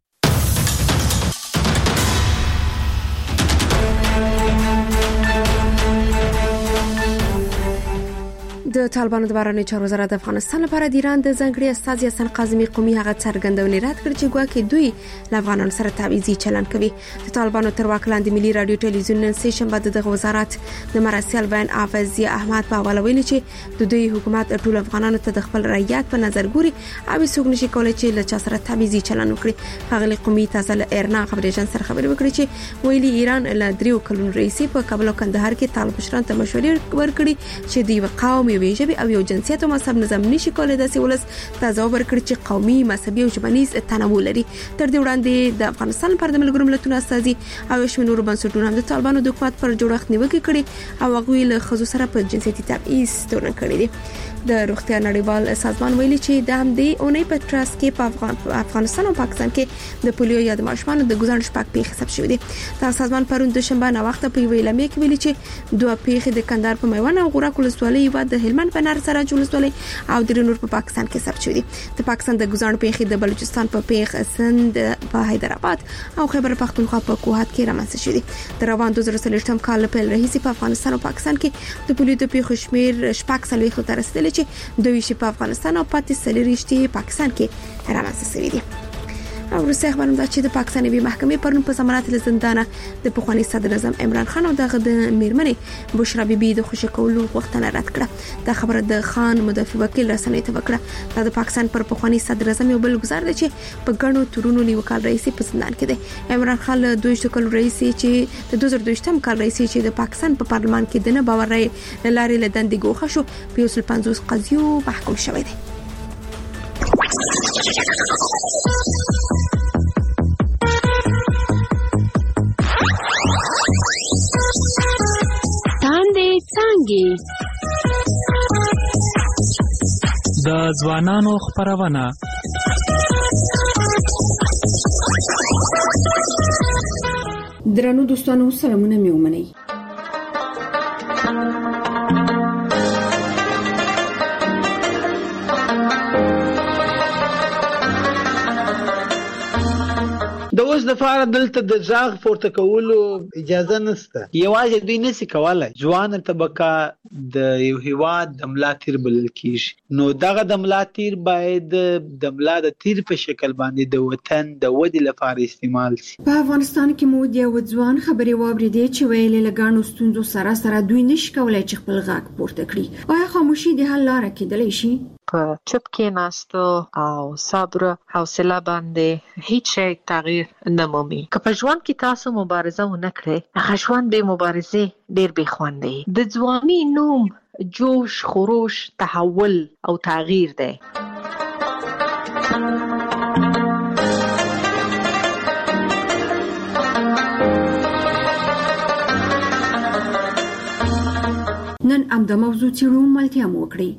د طالبانو د بهرنیو چارو وزارت د افغانستان لپاره د ایران د ځانګړي استازي حسن قاضمي قومي هغه څرګندونې رد کړ چې ګواکې دوی له افغانانو سره تعویضي چلن کوي. د طالبانو تر واک لاندې ملي رادیو ټلویزیون نن سه شنبه د وزارت د مراسل وین حافظ احمد په حواله ویلي چې د دوی حکومت ټول افغانانو ته د خپل رعیت په نظر ګوري او څوک نشي کولای چې له چا سره تعویضي چلن وکړي. هغه قومي تاسو له ایرنا خبري جن سره خبري وکړي چې ویلي ایران له دریو کلونو رئیس په کابل او کندهار کې طالب مشران ته مشورې ورکړي چې دوی قومي ویژبي او یو جنسیت او مذهب نظام نشي کولای د سیولس تضاد ورکړي چې قومي مذهبي او ژبنیز تنوع لري. تر دې وړاندې د افغانستان پر د ملګرو ملتونو استازي او شمنور بنسټونو هم د طالبانو د حکومت پر جوړښت نیوکه کړي او هغه له خزو سره په جنسیتي تبعیض تورن کړي دي. د روغتیا نړیوال سازمان ویلي چې د همدې اونۍ په ترڅ کې په افغان افغانستان او پاکستان کې د پولیو یا د ماشومانو د ګزارش شپږ پیښې ثبت شوې دي. دا سازمان پرون دوشنبه نه وخت په ویلمې کې ویلي چې دوه پیښې د کندهار په میوند او غورک ولسوالۍ و د هلمند په نار سره ولسوالۍ او د نور په پاکستان کې ثبت شوې دي. د پاکستان د ګزارش پیښې د بلوچستان په پیښ سند په حیدرآباد او خیبر پختونخوا په کوهات کې رامنځته شوې دي. د روان دوه زره څلوېښتم کال په رئیس په افغانستان او پاکستان کې د پولیو د پیښو شمیر شپږ سلوي خو تر رسیدلی چې دوی په افغانستان او پاتې سلیریشتي پاکستان کې رامنځته شوې دي. او روسي خبرونه دا چې د پاکستاني محکمې پرون په ضمانت له زندان د پخوانی صدر اعظم عمران خان او دغه د میرمنې بشرا بیبي د خوشی کولو غوښتنه رد کړه. دا خبره د خان مدافع وکیل رسنۍ ته وکړه. دا د پاکستان پر پخوانی صدر اعظم یو بل گزار دی چې په ګڼو تورونو نیوکال رئیس په زندان کې دی. عمران خان له دوه کال رئیس چې د دوه زره دوه کال رئیس چې د پاکستان په پارلمان کې د نه باور لارې له دندې ګوښه شو په یو سل پنځوس قضیو محکوم شوی دی. د ځوانانو خبرونه درنو دوستانو سلامونه مې ومنئ. د اوس د فار دلته د ځاغ پورته کولو اجازه نشته. یوازې دوی نشي کولای ځوان طبقه د یو هیواد د ملا تیر بلل کیږي. نو دغه د ملا تیر باید د ملا د تیر په شکل باندې د وطن د ودی لپاره استعمال شي. په افغانستان کې مو د یو ځوان خبري واوریدې چې ویلې لګانو ستونزو سره سره دوی نشي کولای چې خپل غږ پورته کړي. آیا خاموشي د حل لاره کېدلی شي؟ په چپ کې ناستو او صبر حوصله باندې هیڅ شی تغییر نه مومي. که په ژوند کې تاسو مبارزه ونه کړئ هغه ژوند به مبارزه ډیر به خوند دی. د ځواني نوم جوش خروش تحول او تغییر دی. نن ام د موضوع چیرو ملتیا مو کړی.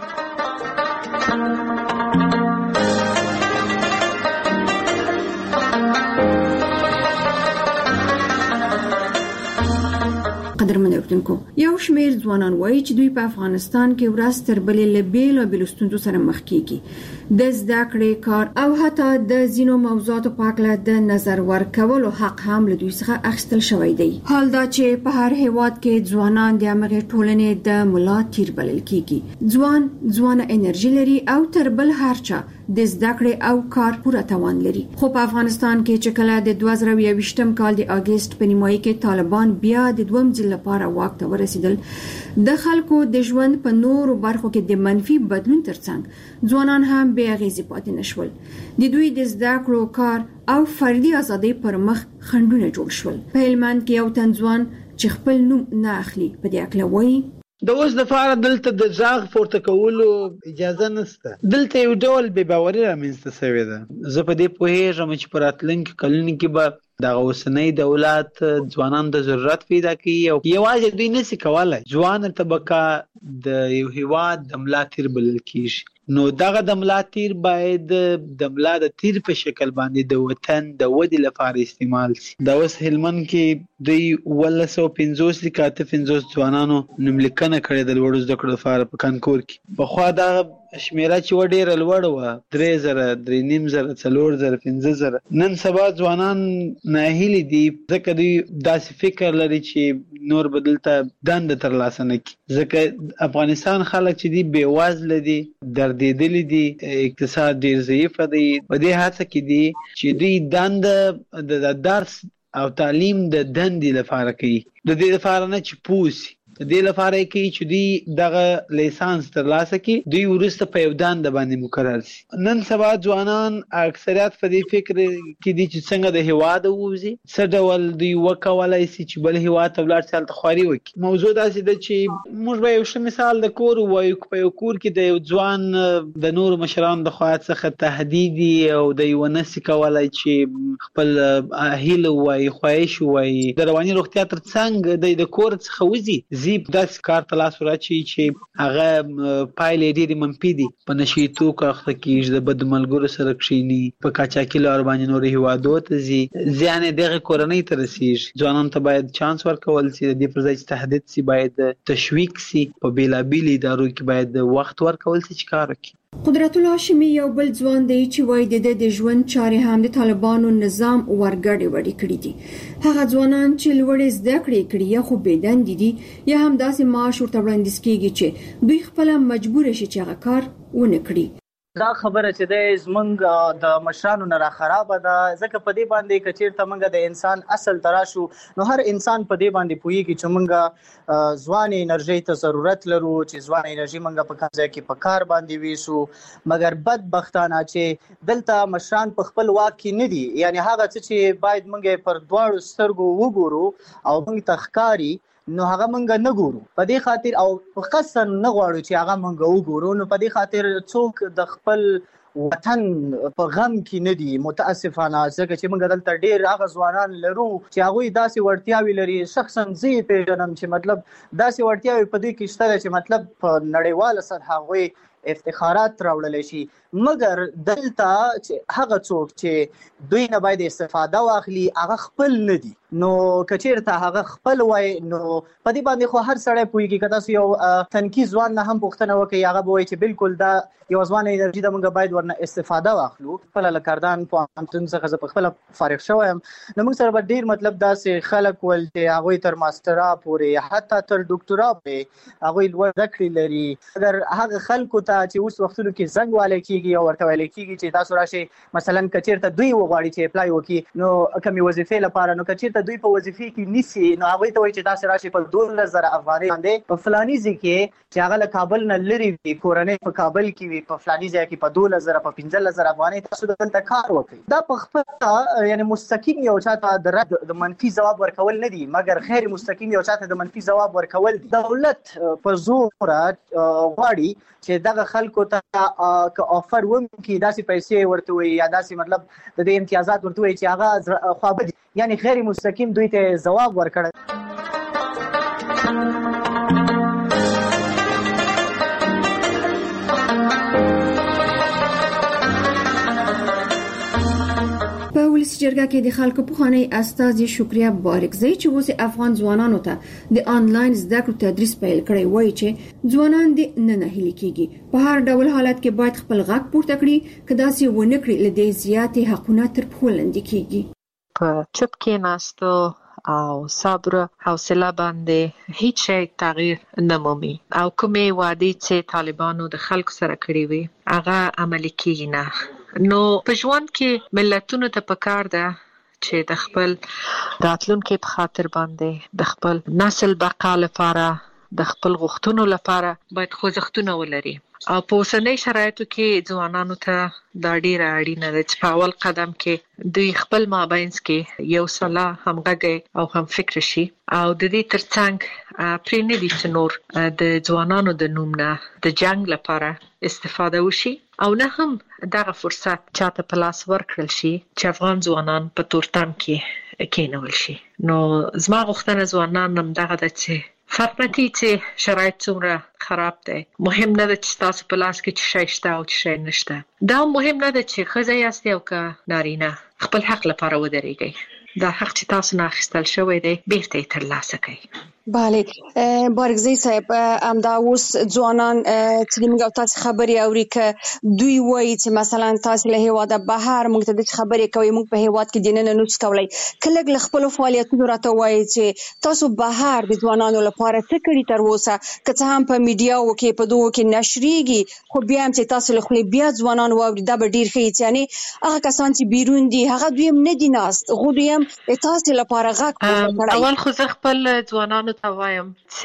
قدرمن اردوونکو یو شمیر ځوانان وایي چې دوی په افغانستان کې ورځ تر بلې له بیلو بیلو ستونزو سره مخ کیږي. د زده کړې کار او حتی د ځینو موضوعاتو په اړه د نظر ورکولو حق هم له دوی څخه اخیستل شوی دی. حال دا چې په هر هیواد کې ځوانان د امغه ټولنې د ملا تیر بلل کیږي. ځوان ځوانه انرژي لري او تر بل هر چا د زده کړې او کار پوره توان لري. خو په افغانستان کې چې کله د دوه زره یوویشتم کال د اگست په نیمایي کې طالبان بیا د دویم ځل لپاره واک ته ورسېدل، د خلکو د ژوند په نورو برخو کې د منفي بدلون ترڅنګ ځوانان هم بې اغېزې پاتې نشول. د دوی د زده کړو، کار او فردي ازادۍ پر مخ خنډونه جوړ شول. په هلمند کې یو تنځوان چې خپل نوم نه اخلي په دې اړه وایي: د اوس د فار دلته د ځاغ پورته کولو اجازه نشته. دلته یو ډول بې باوري رامنځته شوې ده. زه په دې پوهېږم چې په راتلونکي کلونو کې به دغه اوسنۍ دولت ځوانان د ضرورت پیدا کوي او یوازې دوی نشي کولای ځوانه طبقه د یو هیواد د ملا تیر بلل کیږي. نو دغه د ملا تیر باید د ملا د تیر په شکل باندې د وطن د ودې لپاره استعمال شي. دا اوس هلمند کې دوی ولس او پنځوس کاته پنځوس ځوانانو نوملیکنه کړې د لوړو زده کړو لپاره په کانکور کې. په خوا دا شمیره چې و ډیره لوړ و، درې زره، درې نیم زره، څلور زره، پنځه زره. نن سبا ځوانان ناهیلي دي ځکه دوی داسې فکر لري چې نور به دلته دنده ترلاسه نه کړي. ځکه افغانستان خلک چې دي بې وزله دي، دردېدلي دي، اقتصاد ډېر ضعیفه دی. په دې هڅه کې دي چې دوی دنده د درس او تعلیم د دندې لپاره کوي، د دې لپاره نه چې پوسی د دې لپاره کوي چې دوی دغه لیسانس ترلاسه کړي، دوی وروسته په یو دنده باندې مقرر شي. نن سبا ځوانان اکثریت په دې فکر کې دي چې څنګه د هیواد ووځي، څه ډول دوی وکولای شي چې بل هیواد ته ولاړ شي هلته خواري وکړي. موضوع داسې ده چې موږ به یو ښه مثال د کور ووایو. په یو کور کې د یو ځوان د نورو مشرانو د خوا څخه تهدید او د یو نسي کولای چې خپل هیله ووایي، خواهش ووایي، د رواني روغتیا تر څنګ د کور څخه وځي، زیب داسې کار ته لاس وراچي چې هغه پایلې ډېرې منفي دي. په نشي توکو اخته کېږي، د بدو ملګرو سره کښېني، په قاچاقي لار باندې نورو هیوادو ته ځي، زیان یې دغه کورنۍ ته رسېږي. ځوانانو ته باید چانس ورکول شي، د دې پر ځای چې تهدید شي باید تشویق شي. په بېلابېلو ادارو کې باید وخت ورکول شي چې کار وکړي. قدرت الله هاشمي یو بل ځوان دی چې وایي د د ژوند چارې هم د طالبانو نظام ورګړې وړې کړې دي. هغه ځوانان چې لوړې زده کړې کړي یا خو بېدندې دي یا هم داسې معاش ورته وړاندیز کېږي چې دوی خپله مجبور شي چې هغه کار ونه کړي. دا خبره چې د زمونږ د مشرانو نه را خراب ده، ځکه په دې باندې که چېرته موږ د انسان اصل تراشو نو هر انسان په دې باندې پوهېږي چې موږ ځوان انرژۍ ته ضرورت لرو، چې ځوان انرژي موږ په کوم ځای کې په کار باندې ویسو. مګر بدبختانه چې دلته مشران په خپل واک کې نه دي، یعنی هغه څه چې باید موږ پر دواړو سترګو وګورو او موږ ته ښکاري نو هغه مونږ نه ګورو. په دې خاطر او په قصد نه غواړو چې هغه مونږ وګورو. نو په دې خاطر څوک د خپل وطن په غم کې نه دي متاسفانه، ځکه چې موږ دلته ډېر هغه ځوانان لرو چې هغوی داسې وړتیاوې لري. شخصا زه یې پېژنم چې مطلب داسې وړتیاوې په دې کې شته چې مطلب په نړیواله سطح هغوی افتخارات راوړلی شي. مګر دلته چې هغه څوک چې دوی نه باید استفاده واخلي هغه خپل نه دي. نو که چېرته هغه خپل وای نو په دې باندې خو هر سړی پوهېږي. که تاسو یو تنکي ځوان نه هم پوښتنه وکړئ هغه به وایي چې بالکل دا یو ځوانه انرژي ده، موږ باید ورنه استفاده واخلو. خپله له کردان پوهنتون څخه زه پخپله فارغ شوی یم، نو موږ سره به ډېر مطلب داسې خلک ول چې هغوی تر ماسټرا پورې حتی تر ډاکټرا پورې هغوی لوړ زده کړې لري. اگر هغه خلکو ته چې اوس وختونو کې زنګ والی کېږي او ورته ویلی کېږي چې تاسو راشئ مثلا که چېرته دوی وغواړي چې اپلای وکړي نو کمې وظیفې لپاره، نو که چېرته دوی په وظیفې کې نیسي نو هغوی ته وایي چې تاسې راشئ په دولس زره افغانۍ باندې په فلاني ځای کې چې هغه له کابل نه لرې وي، کورنۍ په کابل کې وي، په فلاني ځای کې په دولس زره په پنځلس زره افغانۍ تاسو دلته کار وکړئ. دا په خپله یعنې مستقیم یو چاته د رد د منفي ځواب ورکول نه دي، مګر غیر مستقیم یو چاته د منفي ځواب ورکول دي. دولت په زوره غواړي چې دغه خلکو ته که آفر وکړي داسې پیسې ورته وایي یا داسې مطلب د دې امتیازات ورته وایي چې هغه خوابدي، یعنی غیر مستقیم دوی ته ځواب ورکړی. په ولسی جرګه کې د خلکو پخوانی استازي شکریا بارکزی چې اوس افغان ځوانانو ته د آنلاین زده کړو تدریس پیل کړی وایي چې ځوانان د نه نهیلي کېږي، په هر ډول حالت کې باید خپل غږ پورته کړي، که داسې ونه کړي له دې زیاتې حقونه تر پښو لاندې کېږي. په چوپ کې ناستو او صبر حوصله باندې هیڅ شی تغییر نه مومي او کومې وعدې چې طالبانو د خلکو سره کړې وي هغه عملي کیږي نه. نو په ژوند کې ملتونو ته پکار ده چې د خپل راتلونکي په خاطر باندې د خپل نسل بقا لپاره د خپل غوښتنو لپاره باید خوځښتونه ولري او په اوسنۍ شرایطو کې ځوانانو ته دا ډیره اړینه ده چې په اول قدم کې دوی خپل مابینځ کې یو سلا همغږي او هم فکر شي او د دې ترڅنګ پرې نه دي چې نور د ځوانانو د نوم نه د جنگ لپاره استفاده وشي او نه هم دغه فرصت چاته په لاس ورکړل شي چې افغان ځوانان په تورتم کې کېنول شي. نو زما غوښتنه ځوانان هم دغه ده چې فرق نه کوي چې شرایط څومره خراب دی، مهم نه ده چې تاسو په لاس کې څه شی شته او څه شی نشته. دا مهم نه ده چې ښځه یاست او که نارینه خپل حق لپاره ودرېږئ. دا حق چې تاسو نه اخیستل شوی دی بیرته یې ترلاسه کړئ. بله بارګزی صاحب امدا اوس ځوانان چې موږ تاسو خبري اوري ک دوی وایي چې مثلا تاسو له هواده بهر موږ ته د خبري کوي موږ په هواد کې دینه نه نوڅ کولای کله خپل فعالیتونو راته وایي چې تاسو بهر د ځوانانو لپاره څه کړی تر اوسه که څه هم په میډیا او کې په دوه کې نشریږي خو بیا هم چې تاسو له خپل بیا ځوانان واوري دا به ډیر ښه یعنی هغه کسان چې بیرون دي هغه دوی هم نه دي ناست غو دوی هم تاسو لپاره غاک کړی. اول خو زه خپل ځوانانو ته وایم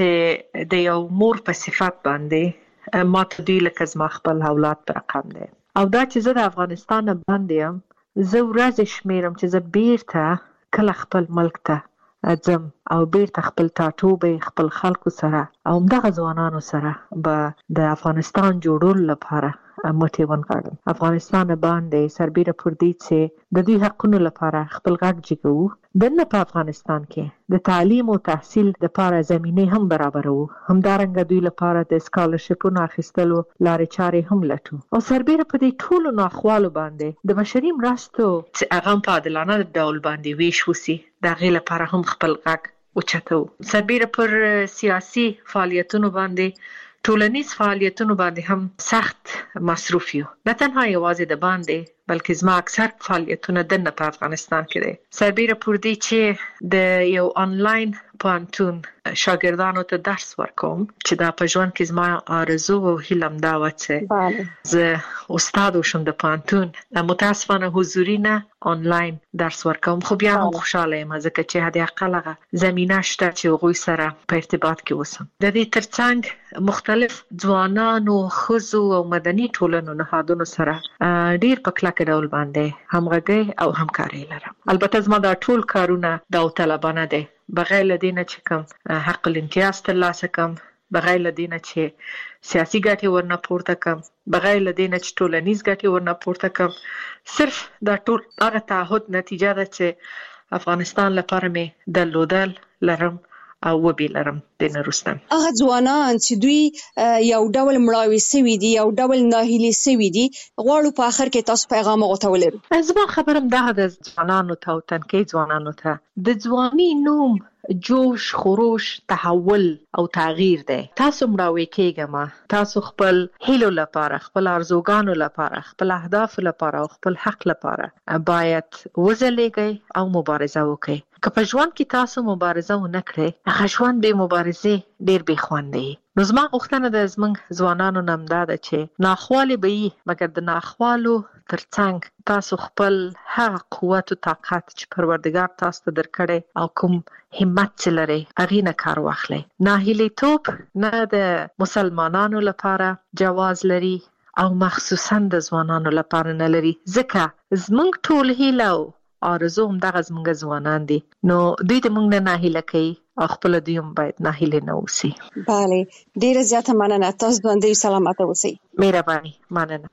چې د یو مور په صفات باندې ما ته دوی لکه زما خپل اولاد په رقم دی او دا چې زه د افغانستان باندې یم زه ورځې شمیرم چې زه بیرته کله خپل ملک ته ځم او بیرته خپل ټاټوبې خپل خلکو سره او همدغه ځوانانو سره به د افغانستان جوړولو لپاره مټې ونغاړم. افغانستان باندې سربیره پر دې چې د دوی حقونو لپاره خپل غږ جګوو دنه په افغانستان کې د تعلیم او تحصیل لپاره زمینه هم برابرو همدارنګه دوی لپاره د سکالرشپونو اخیستلو لارې چارې هم لټو او سربیره په دې ټولو ناخوالو باندې د بشري مرستو چې هغه په عادلانه ډول باندې ویش وسی د غیر لپاره هم خپل غږ اوچتو. سربیره پر سیاسي فعالیتونو باندې ټولنیز فعالیتونو باندې هم سخت مصروف یو نه تنها یوازې د باندې بلکې زما اکثر فعالیتونه دنه په افغانستان کې دي سربیره پر دې چې د یو آنلاین پوهنتون شاګردانو ته درس ورکوم چې دا په ژوند کې زما آرزو او هیله دا و چې زه استاد وشم د پوهنتون متاسفانه حضوري نه آنلاین درس ورکوم خو بیا هم خوشاله یم ځکه چې حد اقل هغه زمينه شته چې هغوی سره په ارتباط کې اوسم. د دې ترڅنګ مختلف ځوانانو ښځو او مدني ټولنو نهادونو سره ډیر په کلکه ډول باندې همغږي او همکاري لرم. البته زما دا ټول کارونه داوطلبانه دي بغیر له دې نه چې کوم حق الامتیاز ترلاسه کوم بغیر له دې نه چې سیاسي ګټې ورنه پورته کوم بغیر له دې نه چې ټولنیز ګټې ورنه پورته کوم صرف دا ټول هغه تعهد نتیجه ده چې افغانستان لپاره مې درلودل لرم او وبې لرم د نورستان. هغه ځوانان چې دوی یو ډول مړاوي سوي دي یو ډول ناهیلي سوي دي غواړو په اخر کې تاسو پیغام غوته ولرو. زما خبرم دا د ځوانانو ته او تنکي ځوانانو ته د ځواني نوم جوش خروش تحول او تغییر دی. تاسو مړاوي کېږئ تاسو خپل هیلو لپاره خپل ارزوګانو لپاره خپل اهداف لپاره او خپل حق لپاره باید وځلېږئ او مبارزه وکړئ. که په ژوند کې تاسو مبارزه ونه کړئ هغه ژوند به مبارزې ډیر بې خوند دی. نو زما غوښتنه د زموږ ځوانانو نه هم دا ده چې ناخوالې به وي مګر د ناخوالو ترڅنګ تاسو خپل هغه قوت او طاقت چې پروردګار تاسو ته درکړی او کوم همت چې لرئ هغې نه کار واخلئ. ناهیلیتوب نه د مسلمانانو لپاره جواز لري او مخصوصا د ځوانانو لپاره نه لري ځکه زموږ ټول هیله او آرزو هم دغه زموږ ځوانان دي نو دوی د موږ نه ناهیله کوي او خپل دوی هم باید ناهیله نه اوسي. بله ډیره زیاته مننه تاسو باندې سلامت اوسئ. مهرباني مننه.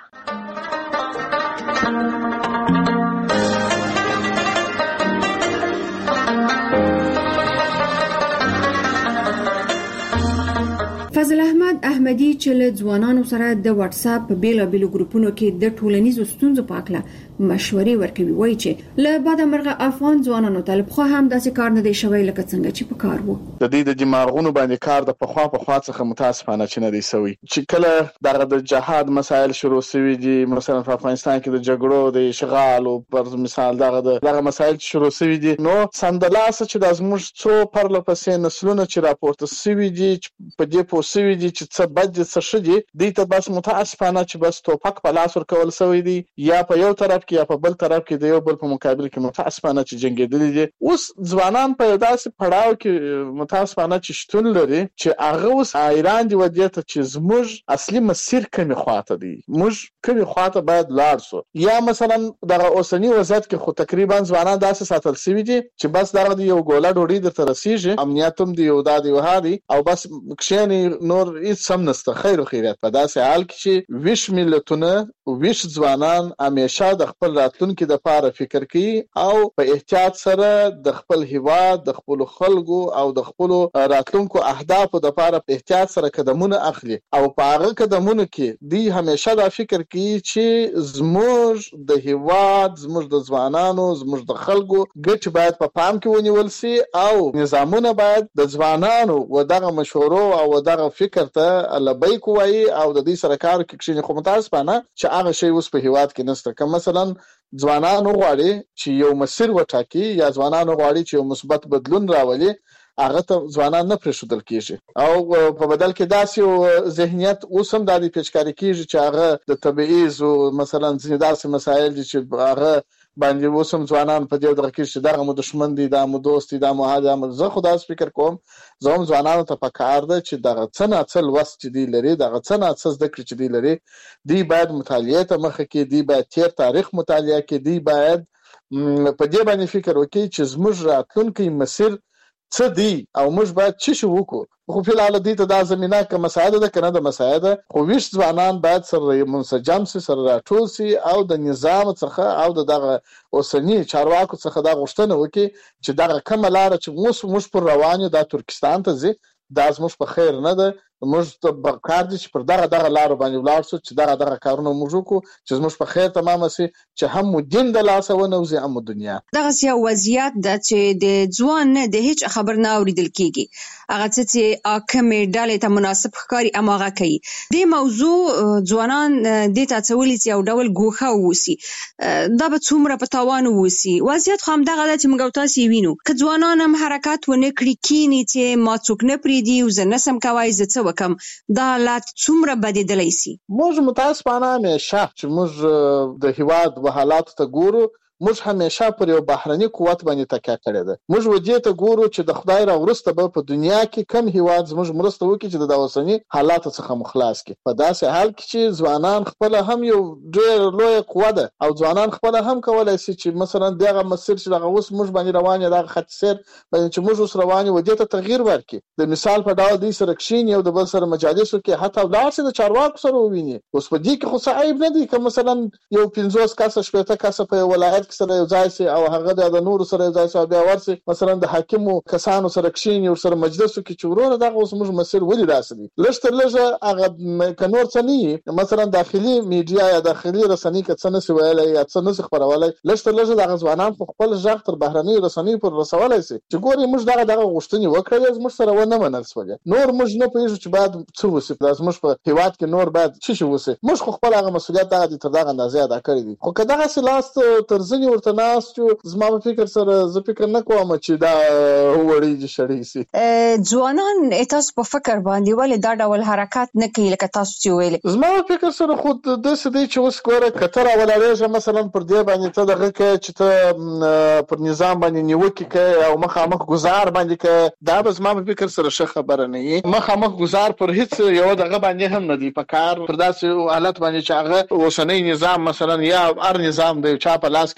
فضل احمد احمدي چې له ځوانانو سره د واتس اپ په بیلابېلو ګروپونو کې د ټولنیزو ستونزو په اړه مشورې ورکوي، وایي چې له بعد مرغه افغان ځوانانو ته خو هم داسې کار نه دی شوی لکه څنګه چې په کار وو. د دې د دماغونو باندې کار د پخوا په خوا څخه متاسفانه چې نه دی سوی، چې کله دغه د جهاد مسایل شروع شوي دي، مثلا په افغانستان کې د جګړو د اشغال او پر مثال دغه دغه مسایل شروع شوي دي، نو سندلاسه چې د زموږ څو پرله پسې نسلونه چې راپورته شوي دي په دې پوه شوي دي چې څه بد دي څه ښه دي، دوی ته بس متاسفانه چې بس توپک په لاس ورکول شوی دی، یا په یو طرف کې یا په بل طرف کې د یو بل په مقابل کې متاسفانه چې جنگیدلي دي. اوس ځوانان په داسې پړاو کې متاسفانه چې شتون لري چې هغه اوس ایران دی ودې ته چې زموږ اصلي مسیر کومه خواته دی، موږ کومه خواته باید لاړ شو، یا مثلا دغه اوسنی وضعیت کې خو تقریبا ځوانان داسې ساتل شوي دي چې بس دغه یو ګوله ډوډۍ درته رسیږي، امنیت هم دی یو دادی وهادي او بس کښېني نور هیڅ هم نشته، خیر او خیریت. په داسې حال کې چې ویش ملتونه ویش ځوانان همیشه د خپل راتلونکي د لپاره فکر کوي او په احتیاط سره د خپل هیواد د خپل خلکو او د خپل راتلونکو اهدافو د لپاره په احتیاط سره قدمونه اخلي، او په هغه قدمونو کې دی همیشه دا فکر کوي چې زموږ د هیواد زموږ د ځوانانو زموږ د خلکو ګټ باید په پام کې ونیول سي، او نظامونه باید د ځوانانو و دغه مشورو او دغه فکر ته لبیک وایي او د دې سره کار کوي. خو متاسفانه چې هغه شی اوس په هیواد کې نشته. که مثلا ځوانان غواړي چې یو مسیر وټاکي یا ځوانان غواړي چې یو مثبت بدلون راولي، هغه ته ځوانان نه پرېښودل کېږي، او په بدل کې داسې یو ذهنیت اوس هم د دې پیچکاري کېږي چې هغه د تبعیض او مثلا ځینې داسې مسایل دي چې هغه باندې اوس هم ځوانان په دې دغه کې چې دغه مو دښمن دي، دا مو دوست دي، دا مو هغه مو. زه خو داسې فکر کوم زه هم ځوانانو ته پکار ده چې دغه څه نه څه لوست چې دی لري، دغه څه نه څه زده کړې چې دی لري، دی باید مطالعې ته مخه کې، دی باید تیر تاریخ مطالعه کې، دی باید په دې باندې فکر وکړي چې زموږ راتلونکی مسیر څه دی او موږ باید څه شي وکړو. خو په لاره دي ته دا زمينه که مساعده ده کنه د مساعده، خو ویش ځوانان باید سره منسجم سي، سره راټول سي او د نظام څخه او دغه اوسنی چارواکو څخه دا غوښتنه وکړي چې دغه کومه لار چې موږ موږ پر روان یو د ترکستان ته ځي، دا زموږ په خیر نه ده، موږ ته کار دي چې پر دغه دغه لار باندې ولاړ شو، چې دغه دغه کارونه موږ وکړو چې زموږ په خیر تمام شي، چې هم دین د لاسه ونوځي هم دنیا. دغه یو وضعیت د چې د ځوان نه د هیڅ خبر نه اوریدل کیږي، هغه چې اکمې ډالې ته مناسب ښکاری اماغه کوي. د موضوع ځوانان د تاسولې یو ډول ګوخه ووسی، دا به څومره په تاوان ووسی. وضعیت خو هم دغه د چې موږ تاسو وینو که ځوانان هم حرکت ونه کړی کینی چې ما څوک نه پریدي او زه نسم کوي زه څه کم دا حالات څومره بدیدلی سي. موږ متاسفانه همیشه چې موږ د هیواد و حالات ته ګورو، موږ همیشه پر یو بهرني قوت باندې تکیه کړې ده. موږ وجې ته ګورو چې د خدای را ورسته به په دنیا کې کم هیواد زموږ مرسته وکړي چې د اوسنی حالات څخه مخلاص کړي. په داسې حال کې چې ځوانان خپل هم یو ډېر لوی قوه ده او ځوانان خپل هم کولای شي چې مثلا دغه مسیر چې دغه اوس موږ باندې روان دي، دغه خط سیر باندې چې موږ اوس روان یو وجې ته تغییر ورکړي. د مثال په ډول د سره کښین یو د بل سره مجالسو کې حتی ولار سره د چارواکو سره وویني. اوس په دې کې خو څه عیب نه دی که مثلا یو پنځوس کسه شپږ کسه په ولایت کې سره یو ځای سي او هغه د نور سره ځای سي بیا ورسي مثلا د حاکمو کسانو سره کښین یو سره مجلسو کې چورونه دغه اوس موږ مسیر ولې راسي لږ لږه هغه کنور څنی مثلا داخلي میډیا یا داخلي رسنۍ کې څه نسي ویلای یا څه نسي خبرولای، لږ لږه د غزوانان په خپل ځخ تر بهرنۍ رسنۍ پر رسولای سي چې ګوري موږ دغه دغه غوښتنې وکړې موږ سره ونه منل سولې. نور موږ نه پېژو چې بعد څه وسی پلاس موږ په هیواد کې نور بعد څه شي وسی، موږ خو خپل هغه مسولیت دغه تر دغه اندازې ادا کړی دي. خو کداغه سلاست ترځنی ورته ناس چې زما په فکر سره زه فکر نه کوم چې دا وړي چې شړې سي. ځوانان تاسو په فکر باندې ولې دا ډول حرکت نه کوي لکه تاسو چې ویل؟ زما په فکر سره خو د سدي چې اوس ګوره کتر اولارېږه مثلا پر دې باندې ته دغه کې چې ته پر نظام باندې نیوکه کوي او مخامخ گزار باندې کوي، دا به زما په فکر سره ښه خبره نه وي. مخامخ گزار پر هیڅ یو دغه باندې هم نه دی په کار پر داسې حالت باندې چې هغه اوسنۍ نظام مثلا یا هر نظام دی چا په لاس کې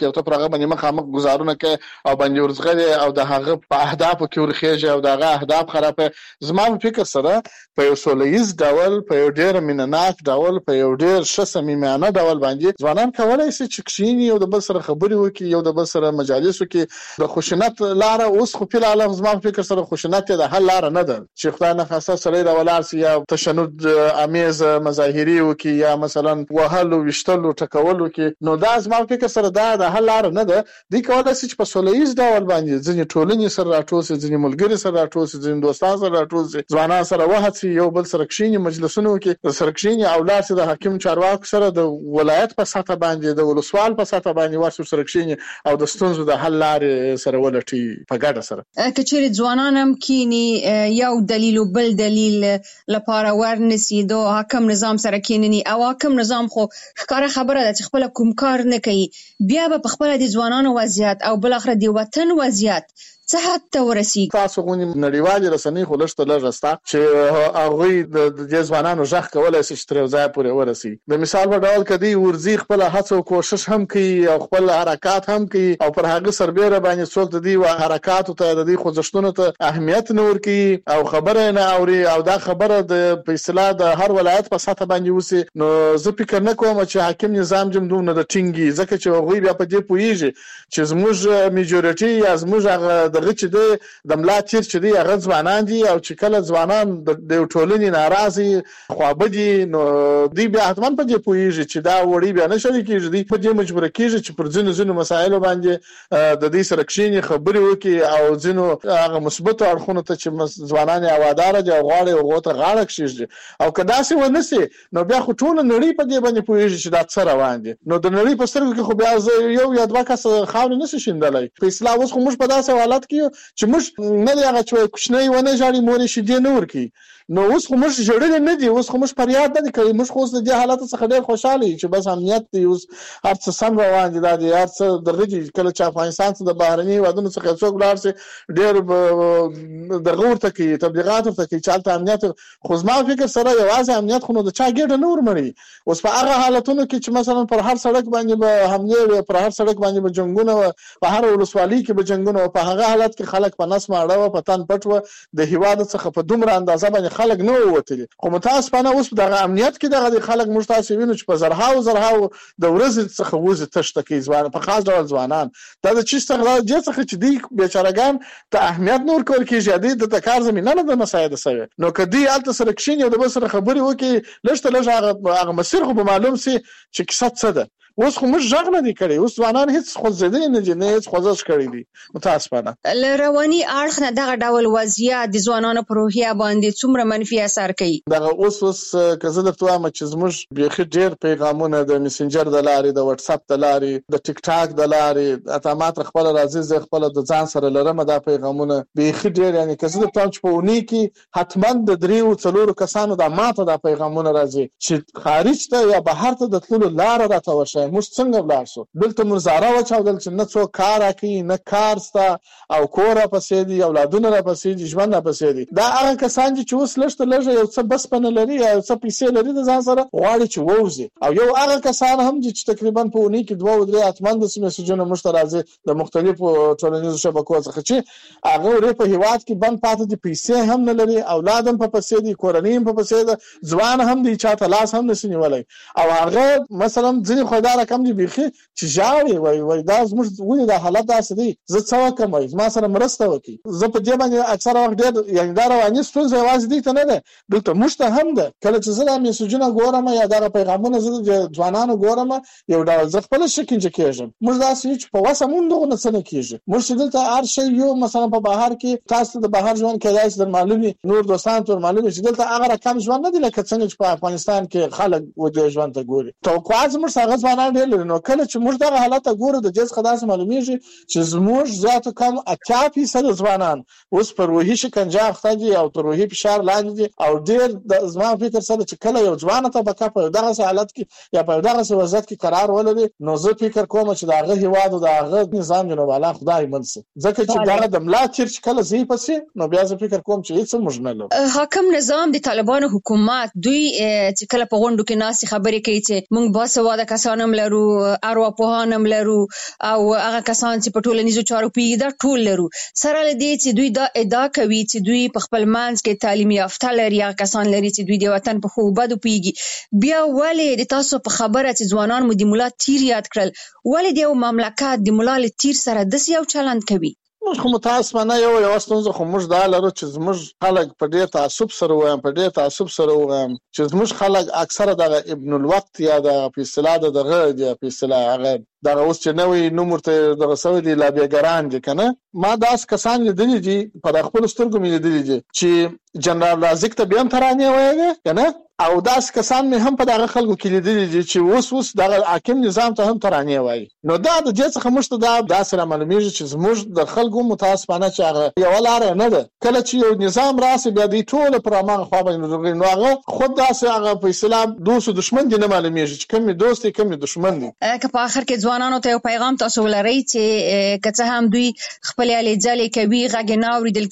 کې او ته پرغه باندې مخامخ گزارونه کوي او باندې ورزغه او د هغه په اهداف کې ورخیږي او دغه اهداف خرابه. زما په فکر سره په یو سولهیز ډول په یو ډیر مینناک ډول په یو ډیر ښه صمیمانه ډول باندې ځوانان کولای شي چې کښینی یو د بل سره خبرې وکړي، یو د بل سره مجالس وکړي. د خوشنط لار اوس خو په عالم زما په فکر سره خوشنط د حل لار نه ده چې خدای نه خاصه سره د ولار سي یا تشنج امیز مظاهری وکړي یا مثلا وهلو وشتلو ټکولو کې. نو دا زما په فکر سره دا د حل لار نه ده. د کولای شي چې په سولهیز ډول باندې ځینې ټولنې سره راټول شي، ځینې ملګری سره راټول شي، ځینې دوستان سره راټول شي، ځوانان سره وهڅي یو بل سره کښینی مجلسونو کې سره کښینی او لار سي د حاکم چارواکو سره د ولایت په سطح باندې د ولسوال په سطح باندې ورسره سره کښینی او د ستونزو د حل لارې سره ولټي په ګډه سره. کچېرې ځوانان هم کینی یو دلیل او بل دلیل لپاره ورنسي دو حاکم نظام سره کیننی او حاکم نظام خو ښکاره خبره ده چې خپل کوم کار نه کوي، بیا به په خپل د ځوانانو وضعیت او بل اخر د وطن وضعیت څه حد ته ورسیږي. تاسو غوښنی نړیوالې رسنۍ خو لږ ته لږ راستا چې هغه د ځوانانو ځخ کولای شي چې تر ځای پورې ورسي. د مثال په ډول کدي ورزي خپل هڅه او کوشش هم کوي او خپل حرکت هم کوي او پر هغه سربېره باندې څوک د دې حرکت او د دې خوځښتونو ته اهمیت نه ورکوي او خبره نه اوري او دا خبره د په اصطلاح د هر ولایت په سطح باندې وسی. نو زه فکر نه کوم چې حاکم نظام جمدون نه د ټینګي ځکه چې هغه بیا په دې پويږي چې زموږ میجورټي یا زموږ هغه دغه چې د ملا تیر چې دی هغه ځوانان دي او چې کله ځوانان د ټولنې ناراضي خوابدي نو دی بیا حتما په دې پوهیږي چې دا وړي بیا نه شي کېږي، دی په دې مجبور کېږي چې پر ځینو ځینو مسایلو باندې د دې سره کښینی خبرې وکړي او ځینو هغه مثبت اړخونو ته چې ځوانان اوادار دي او غواړي او غوته غاړه کښیږي او کدا سي ونسي نو بیا خو ټول نړۍ په دې باندې پوهیږي چې دا څه روان دي. نو د نړۍ په سترګو کې خو بیا یو یا دوه کس خاور نه شي شیندلای. په اسلام اوس خو موږ په داسې حالت کې چې موږ نه دی هغه چې کوچنی ونه ژاړي مورې شیدې نه ورکي. نو اوس خو موږ ژړل نه دي، اوس خو موږ فریاد نه کوي، موږ خو اوس د دې حالت څخه ډېر خوشاله یو چې بس امنیت دی، اوس هر څه سم روان دي. دا دی هر څه دغه دي. کله چې افغانستان څخه د بهرني وادونو څخه څوک لاړ شي ډېر دغه ورته کوي تبلیغات ورته کوي چې امنیت خو زما فکر سره یوازې امنیت خو نو د چا ګډه نه ورمړي. اوس په هغه حالتونو کې چې مثلا پر هر سړک باندې به حمله پر هر سړک باندې به جنگونه په هر ولسوالۍ کې به جنگونه په هغه حالت کې خلک په نس ماړه په تن پټو د هیواد څخه په دومره اندازه باندې خلک نه ووتلي. خو متاسفانه اوس دغه امنیت کې دغه خلک موږ تاسو وینو چې په زرهاو زرهاو د ورځې څخه وځي تشته کې ځوان په خاص ډول ځوانان دا د چی څخه د څخه چې دی بیچارهګان ته اهمیت نور کول کېږي د کار زمينه نه د مساعده سوي. نو کدی الته سره کښینی او د بل سره خبرې وکي لږ ته لږ هغه مسیر خو به معلوم سي چې کیسه څه ده. اوس خو موږ ژغ نه دی کړی، اوس ځوانان هیڅ خوځېدل نه دي، نه هیڅ خوځش کړی دي. متاسفانه له رواني اړخ نه دغه ډول وضعیت د ځوانانو په روحیه باندې څومره منفي اثر کوي. دغه اوس اوس که زه درته وایم چې زموږ بیخي ډېر پیغامونه د میسنجر د لارې د واتس اپ د لارې د ټیک ټاک د لارې اته ماته خپل راځي زه خپل د ځان سره لرم دا پیغامونه بیخي ډېر یعنی که زه درته وایم چې په اونۍ کې حتما د دریو څلورو کسانو د ماته د پیغامونه راځي چې خارج ته یا بهر ته د تللو لار راته وشي. موږ څنګه ولاړ شو دلته مزاره وچاودل چې نه څوک کار کوي نه کار ستا او کور را پسې دي اولادونه را پسې دي ژوند را پسې دي. دا هغه کسان چې اوس لږ لږ یو څه بس پنه لري یا څه پیسې لري د ځان سره غواړي چې ووزي او یو هغه کسان هم چې تقریبا په اونۍ کې دوه او درې اتمن د میسجونو مشترکه د مختلفو ټولنیزو شبکو څخه چې هغه ورې په هیواد کې بند پاتې دي، پیسې هم نه لري، اولاد هم په پسې دي، کورنۍ هم په پسې ده، ځوان هم دي، چاته لاس هم نشي نیولای او هغه مثلا ځینې خدای کم دي بيخي چې ژاړي وای وای دا زموږ ولې دا حالت داسې دی زه څه وکم وای ما سره مرسته وکړي. زه په دې باندې اکثره وخت ډېر یعنی دا رواني ستونزه یوازې دي ته نه ده دلته موږ ته هم ده. کله چې زه دا میسجونه ګورم یا دا پیغامونه زه د ځوانانو ګورم یو ډول زه خپل شکینجه کېږم. موږ داسې چې په وسه مونږ دغه څه نه کېږي. موږ چې دلته هر شی یو مثلا په بهر کې تاسو د بهر ژوند کېدای شي د معلومي نور دوستان تر معلومي چې دلته هغه رقم ژوند نه دی لکه څنګه چې په افغانستان کې خلک و دې ژوند ته ګوري. توقعات موږ څنګه ځوانان ډېر نو کله چې موږ دغه حالت ګورو د جز خدای سره معلومیږي چې زموږ زیات کم اتیا فیصد ځوانان اوس پر روحي شکنجه اخته دي او تر روحي فشار لاندې دي او ډېر د زما فکر سره چې کله یو ځوان ته بکا په دغه حالت کې یا په دغه وضعیت کې قرار ولري نو زه فکر کوم چې دغه هیواد او دغه نظام جنوب الله خدای منسي ځکه چې دغه د ملا چرچ کله زی پسې نو بیا زه فکر کوم چې هیڅ موږ نه لرو. حاکم نظام د طالبانو حکومت دوی چې کله په غونډو کې ناسي خبرې کوي چې موږ باسواده کسانو لرو، ارواپوهان لرو او هغه کسان چې په ټولنیزو چارو پیږي دا ټول لرو. سره لدی چې دوی دا ادعا کوي چې دوی په خپل منځ کې تعلیم یافته لري، هغه کسان لري چې دوی د وطن په خو بدو پیږي. بیا ولې د تاسو په خبره چې ځوانان مو د مولا تیر یاد کړل، ولې د یو مملکت د مولا له تیر سره داسې یو چلند کوي؟ موږ خو متاسفانه یو یو ستونزه خو موږ دا لرو چې زموږ خلک په ډېر تعصب سره وایم په ډېر تعصب سره وایم چې زموږ خلک اکثره د ابن الوقت یا د په اصطلاح د دغه د په اصطلاح هغه دا اوس چې نوې نوم ورته دغه سوي دي لا بیګران دي کنه. ما داس کسان لیدلي دي په خپل سترګو مې لیدلي دي چې جنرال رازق ته بیا ترانه وایي کنه، او داس کسان مې هم په دغه خلکو کې لیدلي دي چې اوس اوس دغه حاکم نظام ته هم ترانه وایي. نو دا د دې څخه مشته دا داسره معلومیږي چې زموږ د خلکو متاسفانه چې هغه یو لار نه ده. کله چې یو نظام راسي بیا دی ټول پر امانه خو باندې نو هغه خود داسه هغه په اسلام دوست او دشمن دي نه معلومیږي چې کوم دوست دي کوم دشمن دي. که په اخر کې ځوانانو ته یو پیغام تاسو ولرئ چې کڅه هم دوی خپل علي ځلې کوي غږ نه اوریدل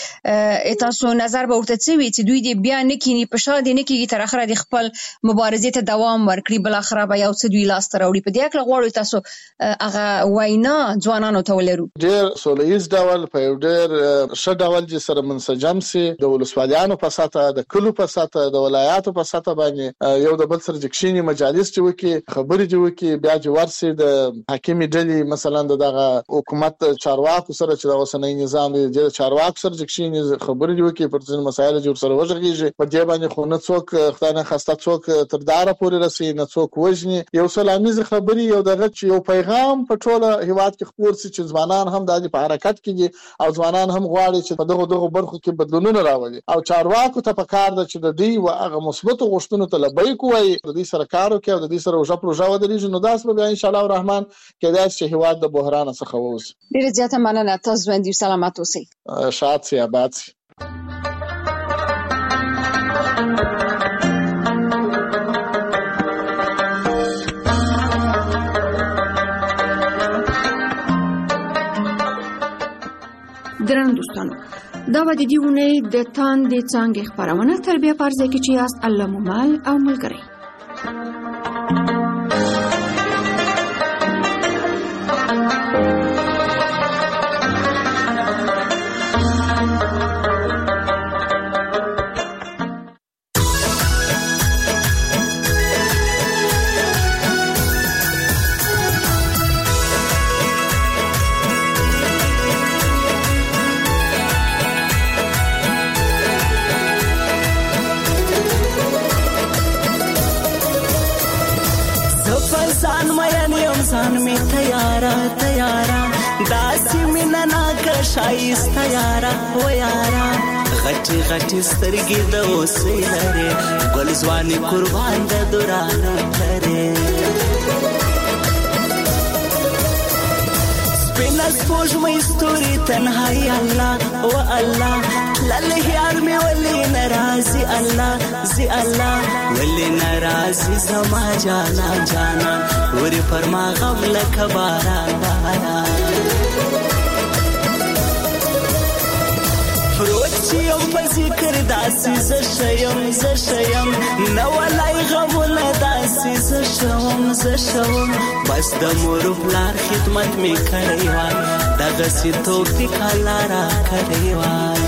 کیږي، تاسو نظر به ورته څوي چې دوی دې بیا نه کینی په شاده نه کیږي تر اخره د خپل مبارزې ته دوام ورکړي، بل اخره به یو څه دوی لاس ته راوړي. په دې اړه غواړو تاسو هغه وینا ځوانانو ته ولرو. ډېر سولهییز ډول په یو ډېر ښه ډول چې سره منسجم سي د ولسوالیانو په ساته د کلو په ساته د ولایاتو په ساته باندې یو د بل سره جکشینی مجالس چې وکي خبرې چې وکي بیا چې ورسي د حاکمي ډلې مثلا دغه حکومت چارواکو سره چې د اوسنۍ نظام د چارواکو سره جکشینی خبرې وکي پر ځین مسایل جوړ سره وژغيږي. په دې باندې خو نه څوک خدانه خسته څوک تر داره پورې رسي نه څوک وژني. یو سلامیز خبرې یو دغه چې یو پیغام په ټوله هیواد کې خپور سي چې ځوانان هم د په حرکت کې او ځوانان هم غواړي چې په دغه دغه برخو کې بدلونونه راولي او چارواکو ته پکار ده چې د دې او هغه مثبت غوښتنو ته لبیک وایي، د دې سره کار وکړي او د دې سره وجه پروژه ودرېږي. نو داس به ان شاء الله الرحمن کېدای شي هیواد د بحران څخه ووځي. ډیره زیاته مننه، تاسو ژوندي سلامات اوسئ. شاد سي آباد سي. درنو دوستانو، دا و د دې ونې د تاندې څانګې خپرونه تربیه پرځای کې چې یاست الله مومال او ملګری. شایسته یارا و یارا غټي غټي سترګې د اوسې لري ګل ځواني قربان د دورانو لري سپینه سپوږمۍ ستوري تنهایی الله و الله لاله یار مې ولې ناراضي الله زي الله ولې ناراضي زما جانا جانا ورې پر ما غم لکه باران باران پروچی ام په ذکر داسې ز شیم ز شیم نو ولای غوله داسې ز شوم ز شوم بس د مور بلار خدمت می کړی و دغه سي توفیق الله را کړی و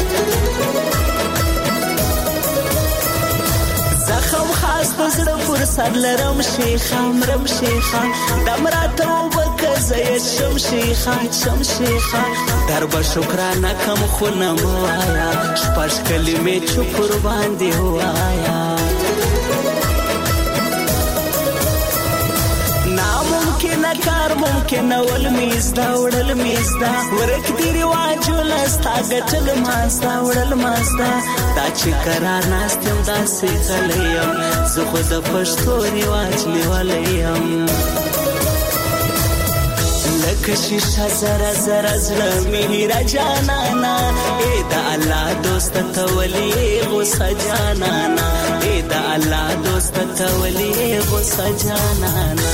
زخم خاص پزړه پر سر لرم شیخه مرم شیخه دمراته وبک زید شم شیخه شم شیخه درب شکرانه کم خونه موایا شپش کلمې چو قربان دی هوایا ناممکن کار ممکن ول میزدا وړل میزدا ورک دی رواجو لستا غټل ماستا وړل ماستا دا چې قرار ناستم دا سې غلیم زه خو د پښتو رواج لیولیم لکه شیشه زرا زرا زړه مې را جانانا اے دا الله دوست ته ولي غوسه جانانا اے دا الله دوست ته ولي غوسه جانانا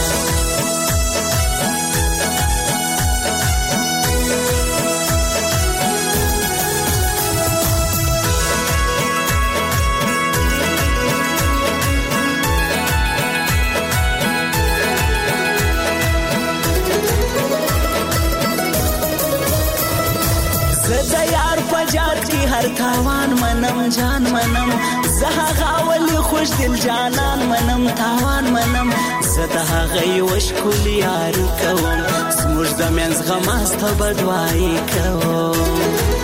زه یار پجات کی هر تاوان منم جان منم زه غاولی خوش دل جانان منم تاوان منم زه د هغه وشکول یاری کوم زموږ د منځ غماسته بدوایي کوم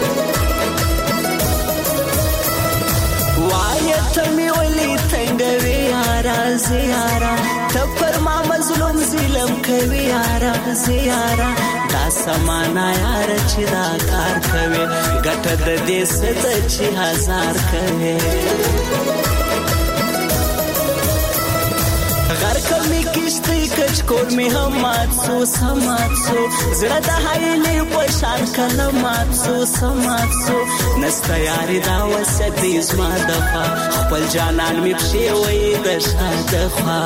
وای ته می ولی تنگوي یارا زیارا ته پر ما مظلوم ظلم کوي یارا زیارا دا سمانا یار چې دا کار کوي ګټه د دې ست چې هزار کوي غر کمی کشتی کچ کور می هم ماتسو سماتسو زړه د هایلې پشان کله ماتسو سماتسو نستا یاري دا وسدې زما دفا خپل جانان می پښې وې د شاده خوا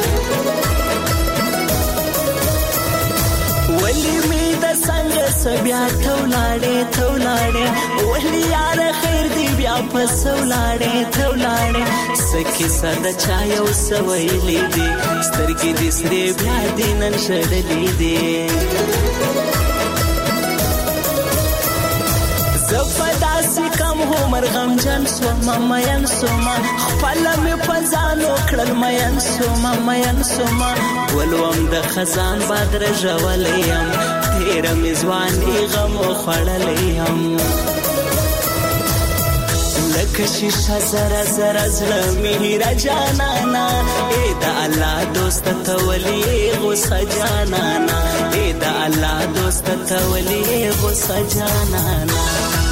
ولی می د څنګه سبیا تولاړې تولاړې ولی یار خیر دی بیا پس ولاړې تولاړې سکی صد چا یو سویلې دی سترګې دې سره بیا دینن شړلې دی زفدا سی کم هو مرغم جن سو ماما ین سوما خپل می پزانو کړل مین سوما مین سوما ولوم د خزان بادر جوالیم تیر میزوانی غم خړلیم لکه شیشه زرا زرا زړه میرا جانانا اے دا الله دوست ته ولی غوسه جانانا اے دا الله دوست ته ولی غوسه جانانا